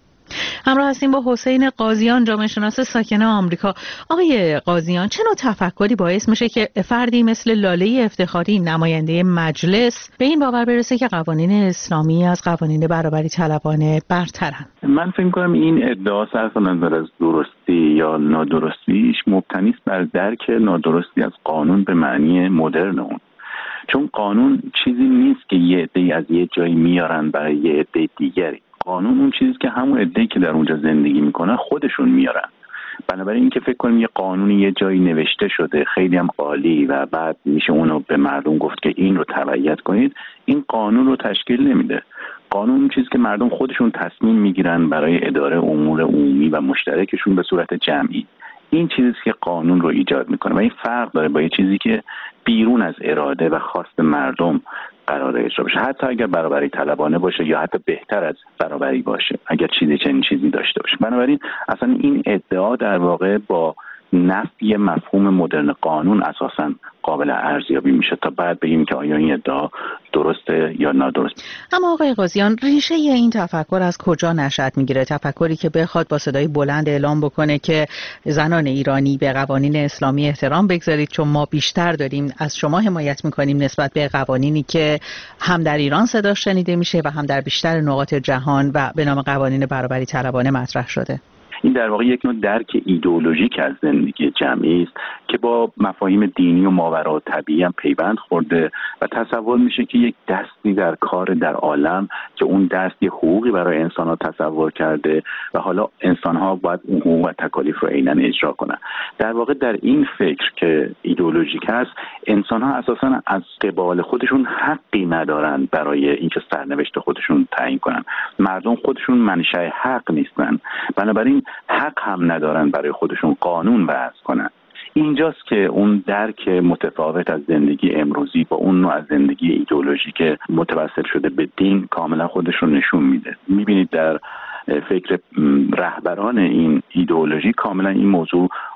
همراه هستیم با حسین قاضیان، جامعه شناس ساکن آمریکا. آقای قاضیان، چه نوع تفکری باعث میشه که فردی مثل لاله افتخاری، نماینده مجلس، به این باور برسه که قوانین اسلامی از قوانین برابری طلبانه برترن؟ من فکر کنم این ادعا صرف نظر از درستی یا نادرستیش مبتنی است بر درک نادرستی از قانون به معنی مدرن اون. چون قانون چیزی نیست که یه عده‌ای از یه جایی میارن برای یه عده دیگری. قانون اون چیزی که همون عده‌ای که در اونجا زندگی میکنن خودشون میارن. بنابراین اینکه فکر کنیم یه قانونی یه جایی نوشته شده خیلی هم عالی و بعد میشه اونو به مردم گفت که این رو تبعیت کنید، این قانون رو تشکیل نمیده. قانون اون چیزی که مردم خودشون تصمیم میگیرن برای اداره امور عمومی و مشترکشون به صورت جمعی. این چیزی که قانون رو ایجاد میکنه و این فرق داره با یه چیزی که بیرون از اراده و خواست مردم قراره اجرا بشه، حتی اگر برابری طلبانه باشه یا حتی بهتر از برابری باشه، اگر چیزی چنین چیزی داشته باشه. بنابراین اصلا این ادعا در واقع با نفی مفهوم مدرن قانون اساساً قابل ارزیابی میشه تا بعد بگیم که آیا این ادعا درسته یا نادرست. اما آقای قاضیان، ریشه این تفکر از کجا نشأت میگیره؟ تفکری که بخواد با صدای بلند اعلام بکنه که زنان ایرانی به قوانین اسلامی احترام بگذارید چون ما بیشتر داریم از شما حمایت میکنیم نسبت به قوانینی که هم در ایران صدا شنیده میشه و هم در بیشتر نقاط جهان و به نام قوانین برابری طلبانه مطرح شده. این در واقع یک نوع درک ایدئولوژیک از زندگی جمعی است که با مفاهیم دینی و ماورا طبیعی هم پیوند خورده و تصور میشه که یک دستی در کار در عالم که اون دست یه حقوقی برای انسان‌ها تصور کرده و حالا انسان‌ها باید اون حقوق و تکالیف رو عیناً اجرا کنن. در واقع در این فکر که ایدئولوژیک است، انسان‌ها اساساً از قبال خودشون حقی ندارن برای اینکه سرنوشت خودشون تعیین کنن. مردم خودشون منشأ حق نیستن، بنابراین حق هم ندارن برای خودشون قانون وضع کنن. اینجاست که اون درک متفاوت از زندگی امروزی با اون نوع از زندگی ایدئولوژیک متوسل شده به دین کاملا خودش رو نشون میده. میبینید در فکر رهبران این ایدئولوژی کاملا این موضوع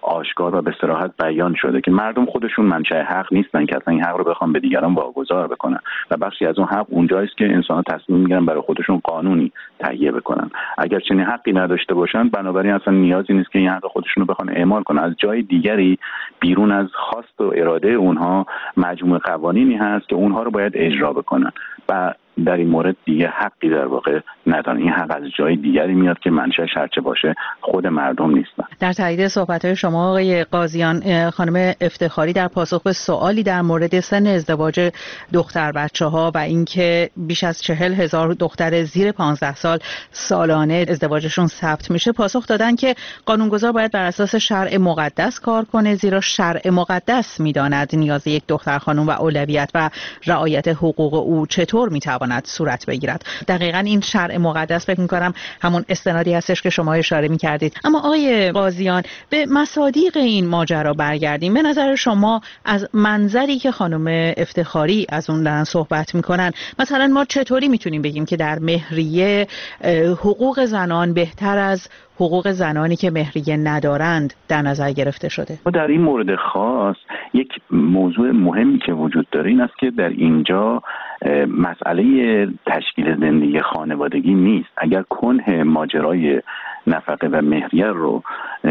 آشکار و به صراحت بیان شده که مردم خودشون منشأ حق نیستن که اصلا این حق رو بخوام به دیگران واگذار بکنن و بخشی از اون حق اونجاست که انسان‌ها تصمیم میگیرن برای خودشون قانونی تهیه بکنن. اگر چنین حقی نداشته باشن بنابراین اصلا نیازی نیست که این حق خودشون رو بخوان اعمال کنن. از جای دیگری بیرون از خواست و اراده اونها مجموعه قوانینی هست که اونها رو باید اجرا بکنن و در این مورد دیگه حقی در واقع ندارن. این حق از جای دیگری میاد که منشأش هرچه باشه خود مردم نیستن. در تایید صحبت‌های شما آقای قاضیان، خانم افتخاری در پاسخ به سوالی در مورد سن ازدواج دختر بچه‌ها و اینکه بیش از چهل هزار دختر زیر پانزده سال سالانه ازدواجشون ثبت میشه پاسخ دادن که قانونگذار باید بر اساس شرع مقدس کار کنه، زیرا شرع مقدس میداند نیاز یک دختر خانم و اولویت و رعایت حقوق او چطور میتواند صورت بگیرد. دقیقاً این شرع مقدس فکر می‌کنم همون استنادی هستش که شما اشاره می‌کردید. اما آقای قاضیان به مصادیق این ماجرا برگردیم. به نظر شما از منظری که خانم افتخاری از اون دارن صحبت می‌کنن، مثلا ما چطوری میتونیم بگیم که در مهریه حقوق زنان بهتر از حقوق زنانی که مهریه ندارند در نظر گرفته شده؟ در این مورد خاص یک موضوع مهمی که وجود داره این است که در اینجا مسئله تشکیل زندگی خانوادگی نیست. اگر کنه ماجرای نفقه و مهریه رو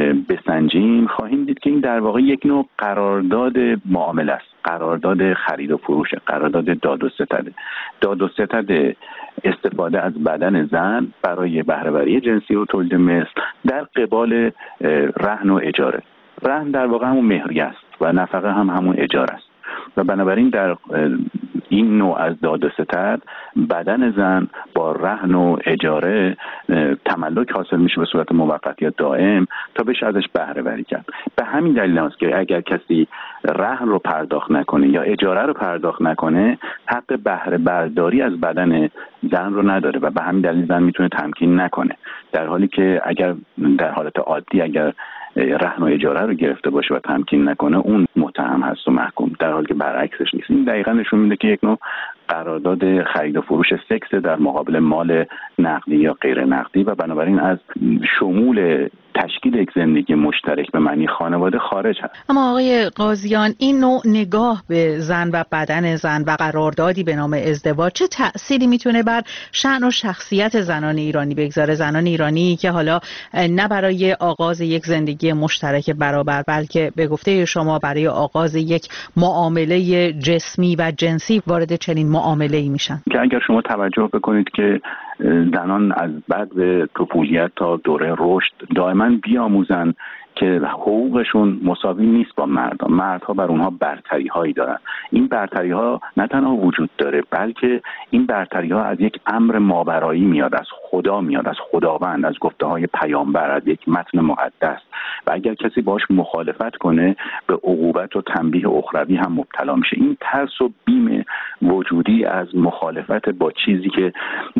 بسنجیم خواهیم دید که این در واقع یک نوع قرارداد معامله است، قرارداد خرید و فروش، قرارداد داد و ستد. داد و ستد استفاده از بدن زن برای بهره‌وری جنسی و تولید مثل در قبال رهن و اجاره. رهن در واقع همون مهریه است و نفقه هم همون اجاره است و بنابراین در این نوع از داد و ستد بدن زن با رهن و اجاره تملک حاصل میشه به صورت موقت یا دائم تا بشه ازش بهره وری کرد. به همین دلیل است که اگر کسی رهن رو پرداخت نکنه یا اجاره رو پرداخت نکنه حق بهره برداری از بدن زن رو نداره و به همین دلیل زن میتونه تمکین نکنه، در حالی که اگر در حالت عادی اگر رهن و اجاره رو گرفته باشه و تمکین نکنه اون متهم هست و محکوم، در حالی که برعکسش نیست. این دقیقاً نشون میده که یک نوع قرارداد خرید و فروش سکس در مقابل مال نقدی یا غیر نقدی و بنابراین از شمول تشکیل یک زندگی مشترک به معنی خانواده خارج هست. اما آقای قاضیان این نوع نگاه به زن و بدن زن و قراردادی به نام ازدواج چه تأثیری میتونه بر شأن و شخصیت زنان ایرانی بگذاره؟ زنان ایرانی که حالا نه برای آغاز یک زندگی مشترک برابر بلکه به گفته شما برای آغاز یک معامله جسمی و جنسی وارد چنین معامله‌ای میشن. که اگر شما توجه بکنید که زنان از بعد طفولیت تا دوره رشد دائما بیاموزن که حقوقشون مساوی نیست با مردان. مردها بر اونها برتری هایی دارن. این برتری ها نه تنها وجود داره بلکه این برتری ها از یک امر ماورایی میاد، از خدا میاد، از خداوند، از گفته های پیامبر، از یک متن مقدس و اگر کسی باش مخالفت کنه به عقوبت و تنبیه اخروی هم مبتلا میشه. این ترس و بیم وجودی از مخالفت با چیزی که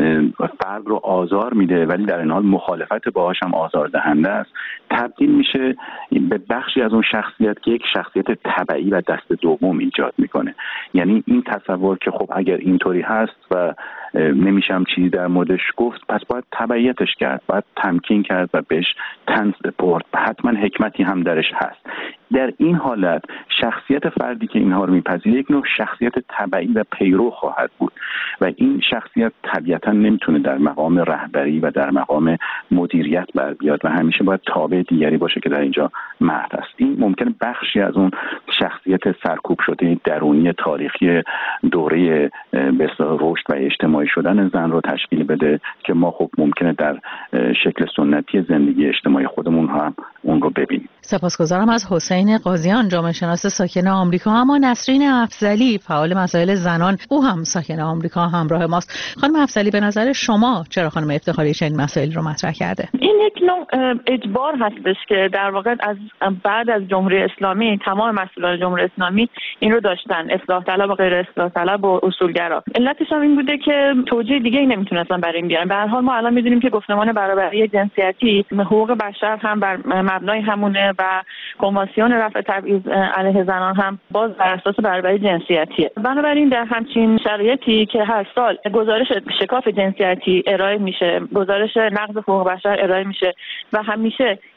فرد رو آزار میده ولی در این حال مخالفت باهاش هم آزار دهنده است تبدیل میشه به بخشی از اون شخصیت که یک شخصیت تبعی و دست دوم ایجاد میکنه. یعنی این تصور که خب اگر اینطوری هست و نمیشم چیزی در موردش گفت پس باید تبعیتش کرد، باید تمکین کرد و بهش طنز سپرد، حتما حکمتی هم درش هست. در این حالت شخصیت فردی که اینها رو میپذیره یک نوع شخصیت تبعی و پیرو خواهد بود و این شخصیت طبیعتا نمیتونه در مقام رهبری و در مقام مدیریت بر بیاد و همیشه باید تابع دیگری باشه که در اینجا مرد است. این ممکنه بخشی از اون شخصیت سرکوب شده درونی تاریخی دوره به اصطلاح رشد و اجتماعی شدن زن رو تشکیل بده که ما خب ممکنه در شکل سنتی زندگی اجتماعی خودمون هم اون رو ببینیم. سپاسگزارم از حسین قاضیان، جامعه شناس ساکن آمریکا. اما نسرین افضلی، فعال مسائل زنان، او هم ساکن آمریکا، همراه ماست. خانم افضلی، به نظر شما چرا خانم افتخاری چنین مسائلی رو مطرح کرده؟ این یک نوع اجبار هستش که در واقع از بعد از جمهوری اسلامی تمام مسئولان جمهوری اسلامی این رو داشتن، اصلاح طلب و غیر اصلاح طلب و اصولگرا. علتش هم این بوده که توجیه دیگه ای نمیتونستن برای این بیارن. به هر حال ما الان میدونیم که گفتمان برابری جنسیتی حقوق بشر هم بر مبنای همونه و کنوانسیون رفع تبعیض علیه زنان هم باز بر اساس برابری جنسیتیه. بنابراین در همچین شرایطی که هر سال گزارش شکاف جنسیتی ارائه میشه، گزارش نقض حقوق بشر ارائه میشه و همیشه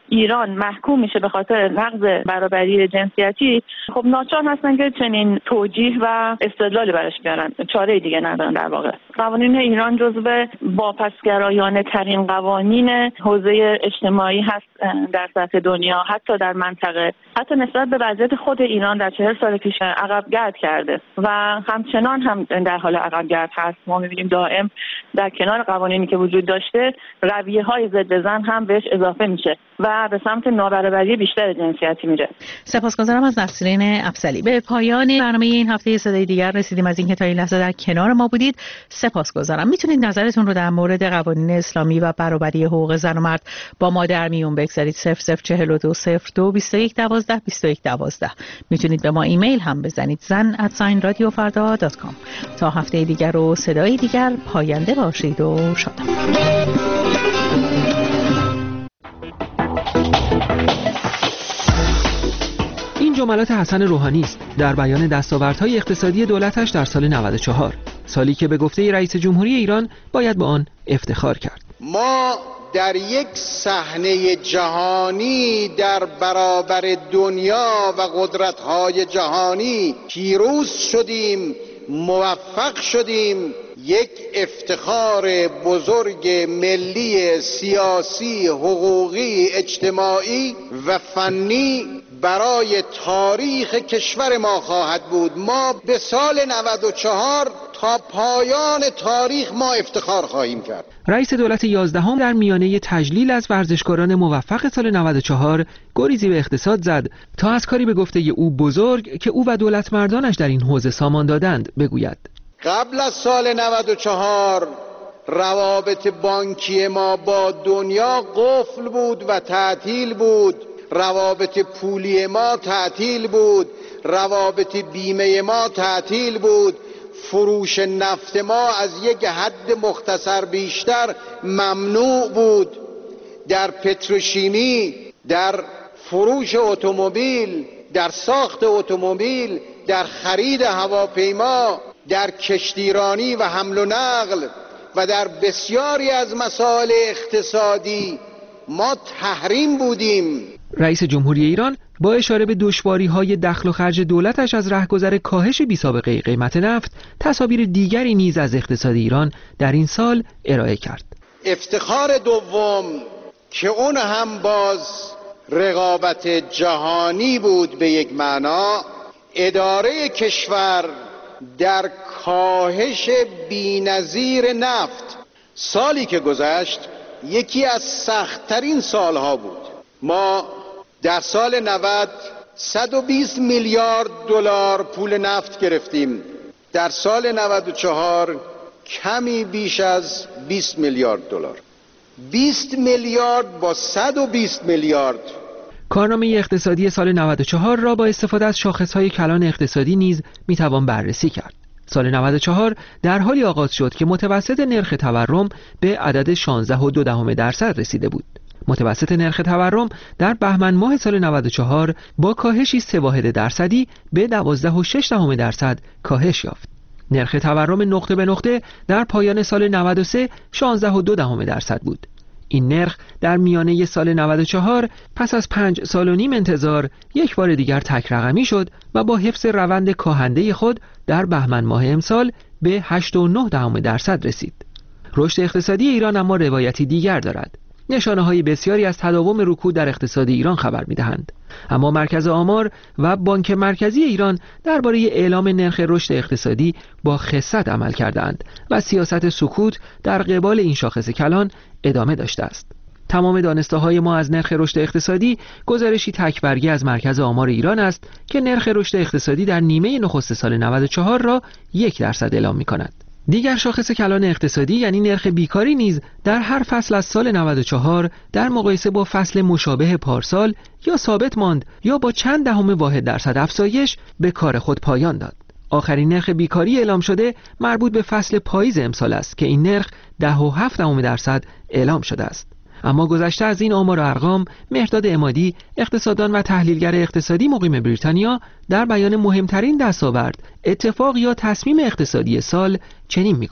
ایران محکوم میشه به خاطر نقض برابری جنسیتی، خب ناچار هستن که چنین توجیه و استدلالی براش بیارن، چاره دیگه ندارن. در واقع قوانین ایران جزو واپسگرایانه ترین قوانین حوزه اجتماعی هست در سطح دنیا، حتی در منطقه، حتی نسبت به وضعیت خود ایران در چهل سال پیش عقب گرد کرده و همچنان هم در حال عقب گرد هست. ما می‌بینیم دائم در کنار قوانینی که وجود داشته رویه‌های ضد زن هم بهش اضافه میشه و به سمت نابرابری بیشتر جنسیتی میره. سپاسگزارم از نسرین افضلی. به پایان برنامه این هفته صدای دیگر رسیدیم. از اینکه تا این لحظه در کنار ما بودید سپاسگزارم. میتونید نظرتون رو در مورد قوانین اسلامی و برابری حقوق زن و مرد با ما در میون بگذارید. صفر صفر چهل و دو صفر دو بیست و یک دوازده بیست و یک دوازده. میتونید به ما ایمیل هم بزنید زن ات رادیو فردا دات کام. تا هفته دیگر و صدای دیگر پاینده باشید و شادم. این جملات حسن روحانی است در بیان دستاوردهای اقتصادی دولتش در سال نود و چهار، سالی که به گفته رئیس جمهوری ایران باید با آن افتخار کرد. ما در یک صحنه جهانی در برابر دنیا و قدرت‌های جهانی پیروز شدیم، موفق شدیم، یک افتخار بزرگ ملی، سیاسی، حقوقی، اجتماعی و فنی برای تاریخ کشور ما خواهد بود. ما به سال نود و چهار تا پایان تاریخ ما افتخار خواهیم کرد. رئیس دولت یازدهم در میانه تجلیل از ورزشکاران موفق سال نود و چهار گریزی به اقتصاد زد تا از کاری به گفته او بزرگ که او و دولت مردانش در این حوزه سامان دادند بگوید. قبل از سال نود و چهار روابط بانکی ما با دنیا قفل بود و تعطیل بود، روابط پولی ما تعطیل بود، روابط بیمه ما تعطیل بود، فروش نفت ما از یک حد مختصر بیشتر ممنوع بود. در پتروشیمی، در فروش اتومبیل، در ساخت اتومبیل، در خرید هواپیما، در کشتیرانی و حمل و نقل و در بسیاری از مسائل اقتصادی ما تحریم بودیم. رئیس جمهوری ایران با اشاره به دشواری‌های دخل و خرج دولتش از رهگذر کاهش بی‌سابقه قیمت نفت، تصاویر دیگری نیز از اقتصاد ایران در این سال ارائه کرد. افتخار دوم که اون هم باز رقابت جهانی بود به یک معنا، اداره کشور در کاهش بی‌نظیر نفت. سالی که گذشت یکی از سخت‌ترین سالها بود. ما در سال نود صد و بیست میلیارد دلار پول نفت گرفتیم، در سال نود و چهار کمی بیش از بیست میلیارد دلار. بیست میلیارد با صد و بیست میلیارد. کارنامه اقتصادی سال نود و چهار را با استفاده از شاخص‌های کلان اقتصادی نیز میتوان بررسی کرد. سال نود و چهار در حالی آغاز شد که متوسط نرخ تورم به عدد شانزده و دو دهم درصد رسیده بود. متوسط نرخ تورم در بهمن ماه سال نود و چهار با کاهشی سه واحد درصدی به دوازده و شش دهم درصد کاهش یافت. نرخ تورم نقطه به نقطه در پایان سال نود و سه شانزده و دو دهم درصد بود. این نرخ در میانه سال نود و چهار پس از پنج سال و نیم انتظار یک بار دیگر تک رقمی شد و با حفظ روند کاهنده خود در بهمن ماه امسال به هشت و نه دهم درصد رسید. رشد اقتصادی ایران اما روایتی دیگر دارد. نشانه‌های بسیاری از تداوم رکود در اقتصاد ایران خبر می‌دهند. اما مرکز آمار و بانک مرکزی ایران درباره اعلام نرخ رشد اقتصادی با خست عمل کردند و سیاست سکوت در قبال این شاخص کلان ادامه داشته است. تمام دانسته‌های ما از نرخ رشد اقتصادی گزارشی تک‌برگی از مرکز آمار ایران است که نرخ رشد اقتصادی در نیمه نخست سال نود و چهار را یک درصد اعلام می‌کند. دیگر شاخص کلان اقتصادی یعنی نرخ بیکاری نیز در هر فصل از سال نود و چهار در مقایسه با فصل مشابه پارسال یا ثابت ماند یا با چند دهم واحد درصد افزایش به کار خود پایان داد. آخرین نرخ بیکاری اعلام شده مربوط به فصل پاییز امسال است که این نرخ ده و هفت دهم درصد اعلام شده است. اما گذشته از این آمار و ارقام، مهرداد عمادی، اقتصاددان و تحلیلگر اقتصادی مقیم بریتانیا، در بیان مهمترین دستاورد، اتفاق یا تصمیم اقتصادی سال چنین میگوید: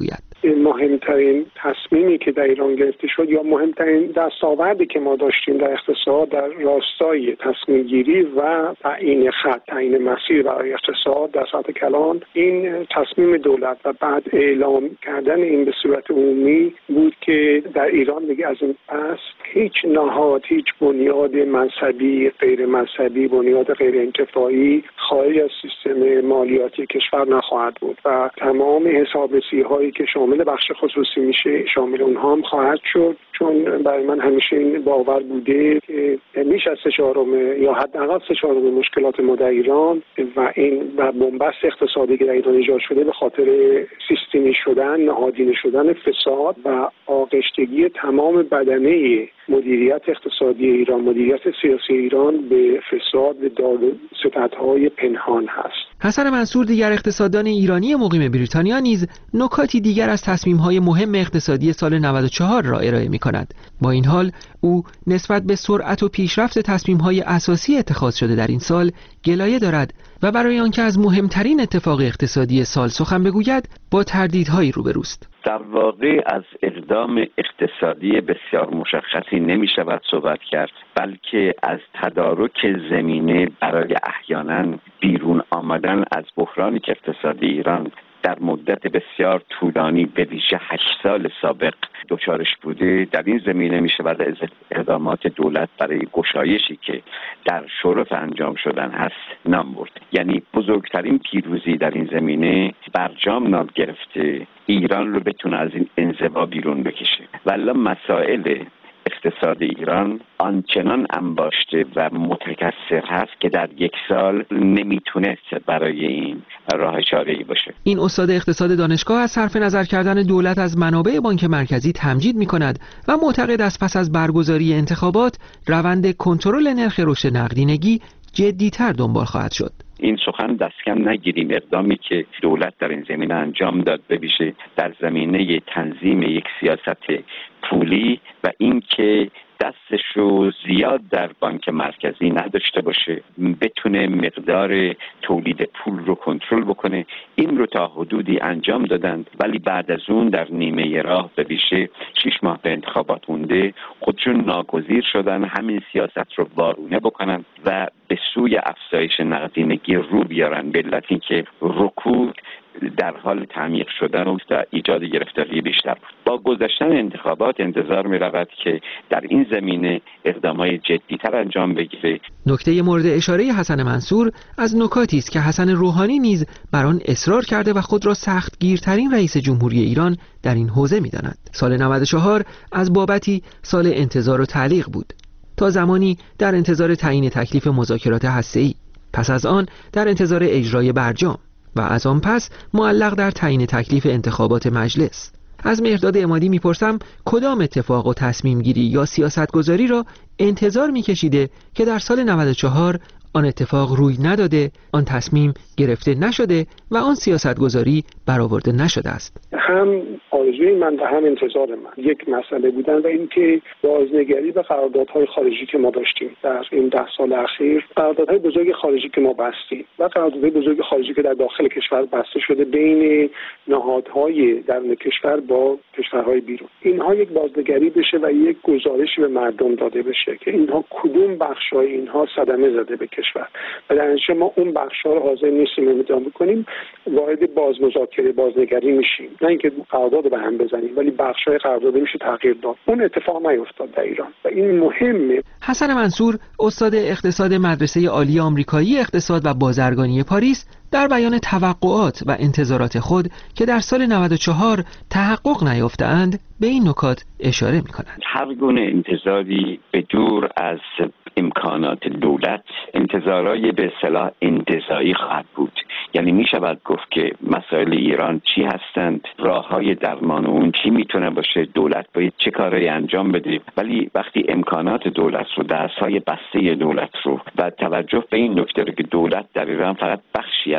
مهمترین تصمیمی که در ایران گرفته شد یا مهمترین دستاوردی که ما داشتیم در اقتصاد در راستای تصمیم گیری و تعیین خط تعیین مسیر برای اقتصاد در سطح کلان این تصمیم دولت و بعد اعلام کردن این به صورت عمومی بود که در ایران دیگه از این پس هیچ نهاد هیچ بنیاد مذهبی غیر مذهبی بنیاد غیر انتفاعی خارج از سیستم مالیاتی کشور نخواهد بود و تمام حسابرسی هایی که شامل بخش خصوصی میشه شامل اونها هم خواهد شد، چون برای من همیشه این باور بوده که بیش از سه چهارم یا حداقل سه چهارم مشکلات ما در ایران و این و بنبست اقتصادی که در ایران ایجاد شده به خاطر سیستمی شدن، نهادینه شدن فساد و آغشتگی تمام بدنه مدیریت اقتصادی ایران، مدیریت سیاسی ایران به فساد و دادوستدهای پنهان هست. حسن منصور دیگر اقتصاددان ایرانی مقیم بریتانیا نیز نکاتی دیگر از تصمیم‌های مهم اقتصادی سال نود و چهار را ارائه می‌کند. با این حال او نسبت به سرعت و پیشرفت تصمیم‌های اساسی اتخاذ شده در این سال گلایه دارد و برای آنکه از مهمترین اتفاق اقتصادی سال سخن بگوید با تردیدهایی روبروست. در واقع از اقدام اقتصادی بسیار مشخصی نمی شود صحبت کرد، بلکه از تدارک زمینه برای احیانا بیرون آمدن از بحرانی که اقتصادی ایران در مدت بسیار طولانی به ویژه هشت سال سابق دچارش بوده. در این زمینه می شود از اقدامات دولت برای گشایشی که در شرف انجام شدن هست نام برد. یعنی بزرگترین پیروزی در این زمینه برجام نام گرفته ایران رو بتونه از این انزوا بیرون بکشه. والا مسائل اقتصاد ایران آنچنان انباشته و متکثر هست که در یک سال نمیتونست برای این راه چاره‌ای باشه. این استاد اقتصاد دانشگاه از صرف نظر کردن دولت از منابع بانک مرکزی تمجید می‌کند و معتقد است پس از برگزاری انتخابات روند کنترل نرخ رشد نقدینگی جدی‌تر دنبال خواهد شد. این سخن دستکم نگیریم اقدامی که دولت در این زمینه انجام داد به ویژه در زمینه تنظیم یک سیاست پولی و اینکه دستش رو زیاد در بانک مرکزی نداشته باشه، بتونه مقدار تولید پول رو کنترل بکنه. این رو تا حدودی انجام دادند، ولی بعد از اون در نیمه راه به ویژه شش ماه به انتخابات مونده خودشون ناگزیر شدن همین سیاست رو وارونه بکنن و به سوی افزایش نقدینگی رو بیارن، به علت اینکه رکود در حال تعمیق شدن و ایجاد گرفتاری بیشتر بود. با گذشتن انتخابات انتظار می رود که در این زمینه اقدامات جدی‌تر انجام بگیره. نکته مورد اشاره حسن منصور از نکاتی است که حسن روحانی نیز بر آن اصرار کرده و خود را سختگیرترین رئیس جمهوری ایران در این حوزه می‌داند. سال نود و چهار از بابتی سال انتظار و تعلیق بود. تا زمانی در انتظار تعیین تکلیف مذاکرات هسته‌ای، پس از آن در انتظار اجرای برجام و از آن پس معلق در تعیین تکلیف انتخابات مجلس. از مهرداد عمادی میپرسم کدام اتفاق و تصمیم گیری یا سیاست گذاری را انتظار میکشیده که در سال نود و چهار آن اتفاق روی نداده، آن تصمیم گرفته نشده و آن سیاست گذاری برآورده نشده است. هم آرزوی من و هم انتظار من یک مسئله بودن و اینکه بازنگری به قراردادهای خارجی که ما داشتیم در این ده سال اخیر، قراردادهای بزرگ خارجی که ما بستیم و قراردادهای بزرگ خارجی که در داخل کشور بسته شده بین نهادهای درون کشور با کشورهای بیرون، اینها یک بازنگری بشه و یک گزارشی به مردم داده بشه که اینها کدوم بخش‌های اینها صدمه زده به کشور و در نتیجه ما اون بخش‌ها رو حاضر نیستیم ادامه کنیم، وارد بازمذاکره بازنگری میشیم، نه اینکه قرارداد به هم بزنیم ولی بخش‌های قرارداد میشه تغییر داد. اون اتفاق نیفتاد در ایران و این مهمه. حسن منصور استاد اقتصاد مدرسه عالی آمریکایی اقتصاد و بازرگانی پاریس در بیان توقعات و انتظارات خود که در سال نود و چهار تحقق نیافته‌اند به این نکات اشاره می‌کنند. هر گونه انتظاری به دور از امکانات دولت انتظارای به اصطلاح انتزاعی خواهد بود. یعنی می شود گفت که مسائل ایران چی هستند، راههای درمان اون چی میتونه باشه، دولت باید چه کارایی انجام بده، ولی وقتی امکانات دولت رو، دستهای بسته دولت رو و توجه به این نکته که دولت در ایران فقط بخشی از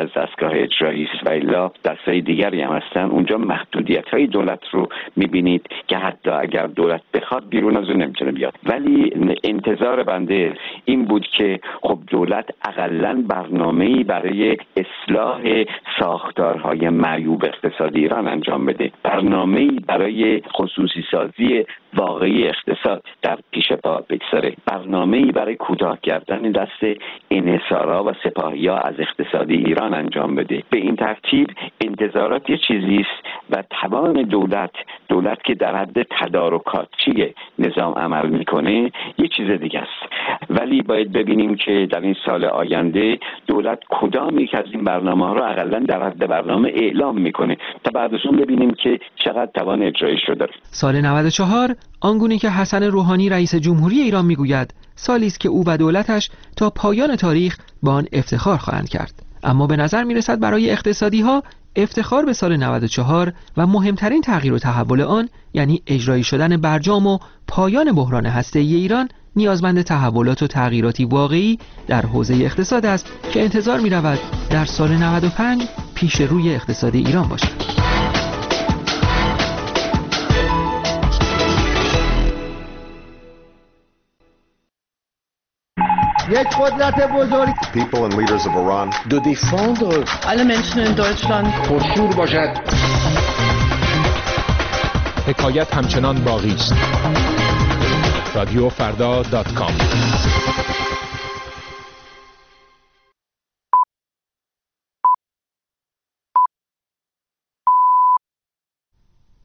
از دستگاه اجرایی است و الا دستای دیگری هم هستن. اونجا محدودیت‌های دولت رو می‌بینید که حتی اگر دولت بخواد بیرون از اون نمیتونه بیاد. ولی انتظار بنده این بود که خب دولت اقلاً برنامه‌ای برای اصلاح ساختارهای معیوب اقتصادی ایران انجام بده، برنامه‌ای برای خصوصی سازی واقعی اقتصاد در پیش پا بگذاره، برنامه‌ای برای کوتاه کردن دست انحصارا و سپاهی‌ها از اقتصاد ایران انجام بده. به این ترتیب انتظارات یه چیزی است و توان دولت دولت که در حد تدارکاتچی نظام عمل میکنه یه چیز دیگه است. ولی باید ببینیم که در این سال آینده دولت کدام یک از این برنامه‌ها رو حداقل در حد برنامه اعلام میکنه تا بعد از اون ببینیم که چقدر توان اجرایش رو داره. سال نود و چهار آنگونه که حسن روحانی رئیس جمهوری ایران میگوید سالی است که او و دولتش تا پایان تاریخ با آن افتخار خواهند کرد. اما به نظر میرسد برای اقتصادی ها افتخار به سال نود و چهار و مهمترین تغییر و تحول آن یعنی اجرایی شدن برجام و پایان بحران هسته‌ای ایران نیازمند تحولات و تغییراتی واقعی در حوزه اقتصاد است که انتظار می رود در سال نود و پنج پیش روی اقتصاد ایران باشد. یک قدرت بزرگ. People and leaders of Iran do défendre alle Menschen in Deutschland پرشور باشد. حکایت همچنان باقی است. رادیو فردا دات کام